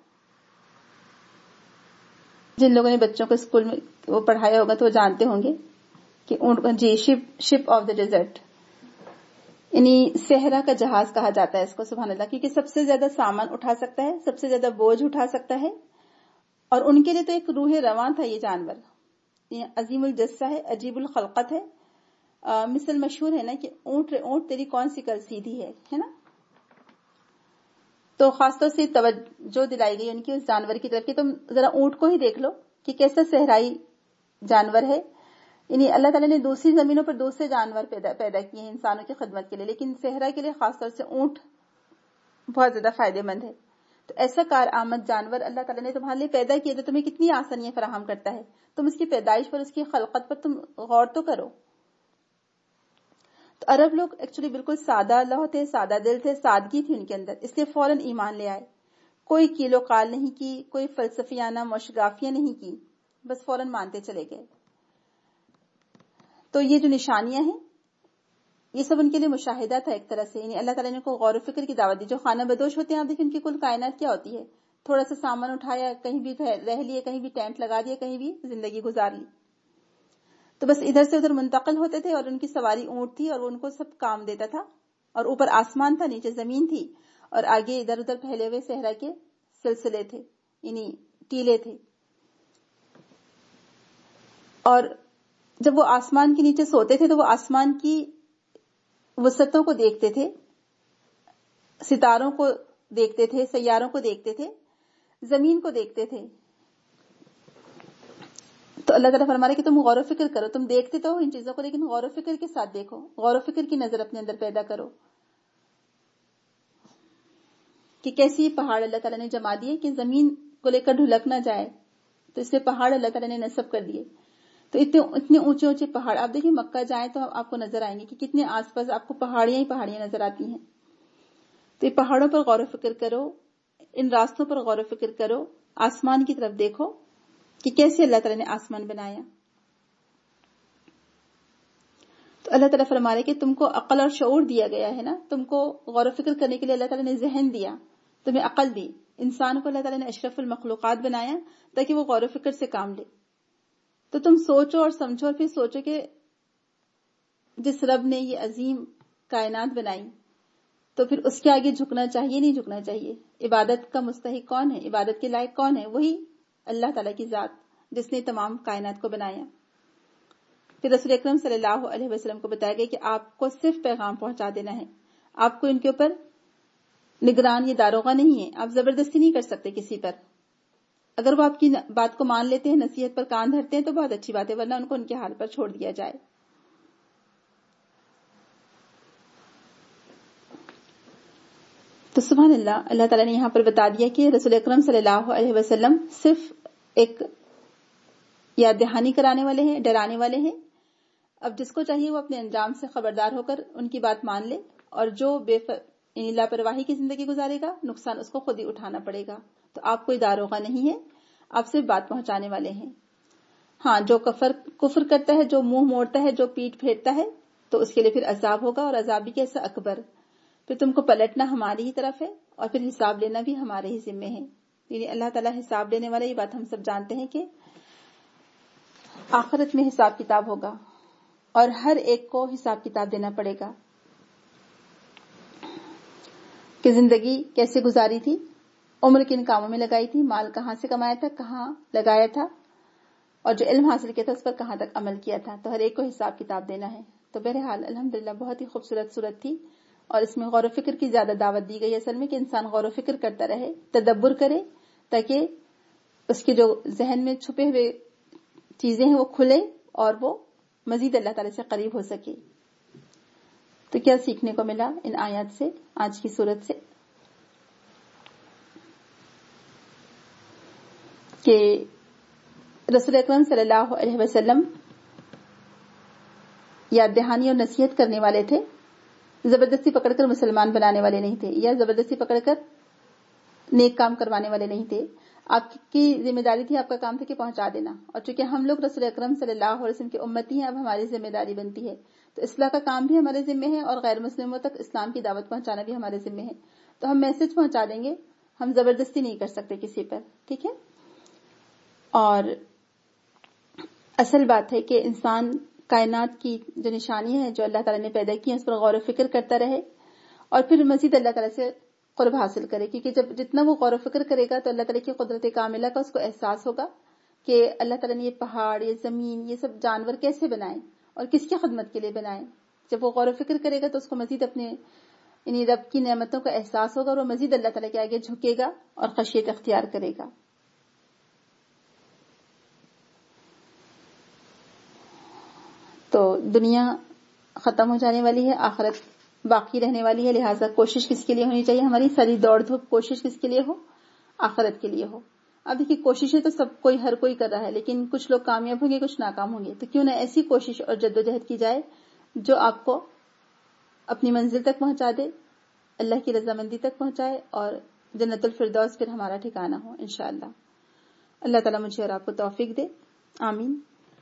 جن لوگوں نے بچوں کو اسکول میں وہ پڑھایا ہوگا تو وہ جانتے ہوں گے کہ اونٹ, جی شپ شپ آف دا ڈیزرٹ, یعنی صحرا کا جہاز کہا جاتا ہے اس کو, سبحان اللہ, کیونکہ سب سے زیادہ سامان اٹھا سکتا ہے, سب سے زیادہ بوجھ اٹھا سکتا ہے. اور ان کے لیے تو ایک روح رواں تھا یہ جانور, یہ عظیم الجثہ ہے, عجیب الخلقت ہے. مثل مشہور ہے نا کہ اونٹ اونٹ تیری کون سی کل سیدھی ہے, ہے نا. تو خاص طور سے توجہ دلائی گئی ان کی اس جانور کی طرف کہ تم ذرا اونٹ کو ہی دیکھ لو کہ کیسا صحرائی جانور ہے. یعنی اللہ تعالیٰ نے دوسری زمینوں پر دوسرے جانور پیدا پیدا کیے ہیں انسانوں کی خدمت کے لیے, لیکن صحرا کے لیے خاص طور سے اونٹ بہت زیادہ فائدہ مند ہے. تو ایسا کارآمد جانور اللہ تعالیٰ نے تمہارے لیے پیدا کیا تو تمہیں کتنی آسانیاں فراہم کرتا ہے. تم اس کی پیدائش پر, اس کی خلقت پر تم غور تو کرو. تو عرب لوگ ایکچولی بالکل سادہ اللہ تھے, سادہ دل تھے, سادگی تھی ان کے اندر, اس لیے فوراً ایمان لے آئے. کوئی کیلو قال نہیں کی, کوئی فلسفیانہ مشگافیاں نہیں کی, بس فوراً مانتے چلے گئے. تو یہ جو نشانیاں ہیں یہ سب ان کے لیے مشاہدہ تھا ایک طرح سے. یعنی اللہ تعالیٰ نے کو غور و فکر کی دعوت دی. جو خانہ بدوش ہوتے ہیں آپ دیکھیں ان کی کل کائنات کیا ہوتی ہے, تھوڑا سا سامان اٹھایا, کہیں بھی رہ لیے, کہیں بھی ٹینٹ لگا دیا, کہیں بھی زندگی گزار لی. تو بس ادھر سے ادھر منتقل ہوتے تھے, اور ان کی سواری اونٹ تھی اور ان کو سب کام دیتا تھا. اور اوپر آسمان تھا, نیچے زمین تھی, اور آگے ادھر ادھر پھیلے ہوئے صحرا کے سلسلے تھے, یعنی ٹیلے تھے. اور جب وہ آسمان کے نیچے سوتے تھے تو وہ آسمان کی وسعتوں کو دیکھتے تھے, ستاروں کو دیکھتے تھے, سیاروں کو دیکھتے تھے, زمین کو دیکھتے تھے. تو اللہ تعالیٰ فرما رہا ہے کہ تم غور و فکر کرو, تم دیکھتے تو ہو ان چیزوں کو لیکن غور و فکر کے ساتھ دیکھو, غور و فکر کی نظر اپنے اندر پیدا کرو کہ کیسی یہ پہاڑ اللہ تعالیٰ نے جما دیے کہ زمین کو لے کر ڈھلک نہ جائے. تو اس میں پہاڑ اللہ تعالیٰ نے نصب کر دیے. تو اتنے اتنے اونچے اونچے پہاڑ, آپ دیکھیں مکہ جائیں تو آپ کو نظر آئیں گے کہ کتنے آس پاس آپ کو پہاڑیاں ہی پہاڑیاں نظر آتی ہیں. تو یہ پہاڑوں پر غور و فکر کرو, ان راستوں پر غور و فکر کرو, آسمان کی طرف دیکھو کہ کیسے اللہ تعالیٰ نے آسمان بنایا. تو اللہ تعالیٰ فرما رہے کہ تم کو عقل اور شعور دیا گیا ہے نا, تم کو غور و فکر کرنے کے لیے اللہ تعالیٰ نے ذہن دیا, تمہیں عقل دی. انسان کو اللہ تعالیٰ نے اشرف المخلوقات بنایا تاکہ وہ غور و فکر سے کام لے. تو تم سوچو اور سمجھو, اور پھر سوچو کہ جس رب نے یہ عظیم کائنات بنائی تو پھر اس کے آگے جھکنا چاہیے نہیں جھکنا چاہیے. عبادت کا مستحق کون ہے, عبادت کے لائق کون ہے, وہی اللہ تعالیٰ کی ذات جس نے تمام کائنات کو بنایا. پھر رسول اکرم صلی اللہ علیہ وسلم کو بتایا گیا کہ آپ کو صرف پیغام پہنچا دینا ہے, آپ کو ان کے اوپر نگران یا داروغہ نہیں ہے, آپ زبردستی نہیں کر سکتے کسی پر. اگر وہ آپ کی بات کو مان لیتے ہیں, نصیحت پر کان دھرتے ہیں تو بہت اچھی بات ہے, ورنہ ان کو ان کے حال پر چھوڑ دیا جائے. تو سبحان اللہ, اللہ تعالیٰ نے یہاں پر بتا دیا کہ رسول اکرم صلی اللہ علیہ وسلم صرف ایک یاد دہانی کرانے والے ہیں, ڈرانے والے ہیں. اب جس کو چاہیے وہ اپنے انجام سے خبردار ہو کر ان کی بات مان لے, اور جو بے ف... یعنی لاپرواہی کی زندگی گزارے گا نقصان اس کو خود ہی اٹھانا پڑے گا. تو آپ کوئی داروغہ نہیں ہے, آپ صرف بات پہنچانے والے ہیں. ہاں, جو کفر کفر کرتا ہے, جو منہ موڑتا ہے, جو پیٹ پھیرتا ہے, تو اس کے لیے پھر عذاب ہوگا, اور عذاب بھی کیسا اکبر. پھر تم کو پلٹنا ہماری ہی طرف ہے, اور پھر حساب لینا بھی ہمارے ہی ذمے ہے. یعنی اللہ تعالیٰ حساب لینے والا, یہ بات ہم سب جانتے ہیں کہ آخرت میں حساب کتاب ہوگا, اور ہر ایک کو حساب کتاب دینا پڑے گا کہ زندگی کیسے گزاری تھی, عمر کن کاموں میں لگائی تھی, مال کہاں سے کمایا تھا, کہاں لگایا تھا, اور جو علم حاصل کیا تھا اس پر کہاں تک عمل کیا تھا. تو ہر ایک کو حساب کتاب دینا ہے. تو بہرحال الحمدللہ بہت ہی خوبصورت صورت تھی, اور اس میں غور و فکر کی زیادہ دعوت دی گئی اصل میں, کہ انسان غور و فکر کرتا رہے, تدبر کرے, تاکہ اس کے جو ذہن میں چھپے ہوئے چیزیں ہیں وہ کھلے اور وہ مزید اللہ تعالی سے قریب ہو سکے. تو کیا سیکھنے کو ملا ان آیات سے, آج کی صورت سے؟ کہ رسول اکرم صلی اللہ علیہ وسلم یاد دہانی اور نصیحت کرنے والے تھے، زبردستی پکڑ کر مسلمان بنانے والے نہیں تھے یا زبردستی پکڑ کر نیک کام کروانے والے نہیں تھے. آپ کی ذمہ داری تھی، آپ کا کام تھا کہ پہنچا دینا. اور چونکہ ہم لوگ رسول اکرم صلی اللہ علیہ وسلم کی امتی ہیں، اب ہماری ذمہ داری بنتی ہے تو اصلاح کا کام بھی ہمارے ذمہ ہے اور غیر مسلموں تک اسلام کی دعوت پہنچانا بھی ہمارے ذمہ ہے. تو ہم میسج پہنچا دیں گے، ہم زبردستی نہیں کر سکتے کسی پر. ٹھیک ہے. اور اصل بات ہے کہ انسان کائنات کی جو نشانی ہے جو اللہ تعالیٰ نے پیدا کی ہے اس پر غور و فکر کرتا رہے اور پھر مزید اللہ تعالیٰ سے قرب حاصل کرے، کیونکہ جب جتنا وہ غور و فکر کرے گا تو اللہ تعالیٰ کی قدرت کاملہ کا اس کو احساس ہوگا کہ اللہ تعالیٰ نے یہ پہاڑ، یہ زمین، یہ سب جانور کیسے بنائے اور کس کی خدمت کے لیے بنائے. جب وہ غور و فکر کرے گا تو اس کو مزید اپنے یعنی رب کی نعمتوں کا احساس ہوگا اور وہ مزید اللہ تعالیٰ کے آگے جھکے گا اور خشیت اختیار کرے گا. تو دنیا ختم ہو جانے والی ہے، آخرت باقی رہنے والی ہے، لہٰذا کوشش کس کے لیے ہونی چاہیے؟ ہماری ساری دوڑ دھوپ کوشش کس کے لیے ہو؟ آخرت کے لیے ہو. اب دیکھیے کوششیں تو سب کوئی ہر کوئی کر رہا ہے، لیکن کچھ لوگ کامیاب ہوں گے، کچھ ناکام ہوں گے. تو کیوں نہ ایسی کوشش اور جدوجہد کی جائے جو آپ کو اپنی منزل تک پہنچا دے، اللہ کی رضامندی تک پہنچائے اور جنت الفردوس پھر ہمارا ٹھکانہ ہو انشاءاللہ. اللہ تعالیٰ مجھے اور آپ کو توفیق دے. آمین.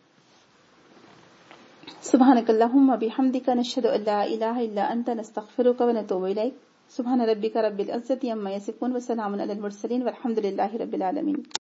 سبحانك اللهم وبحمدك نشهد ان لا اله الا انت نستغفرك ونتوب اليك. سبحان ربك رب العزة عما يصفون وسلام على المرسلين والحمد لله رب العالمين.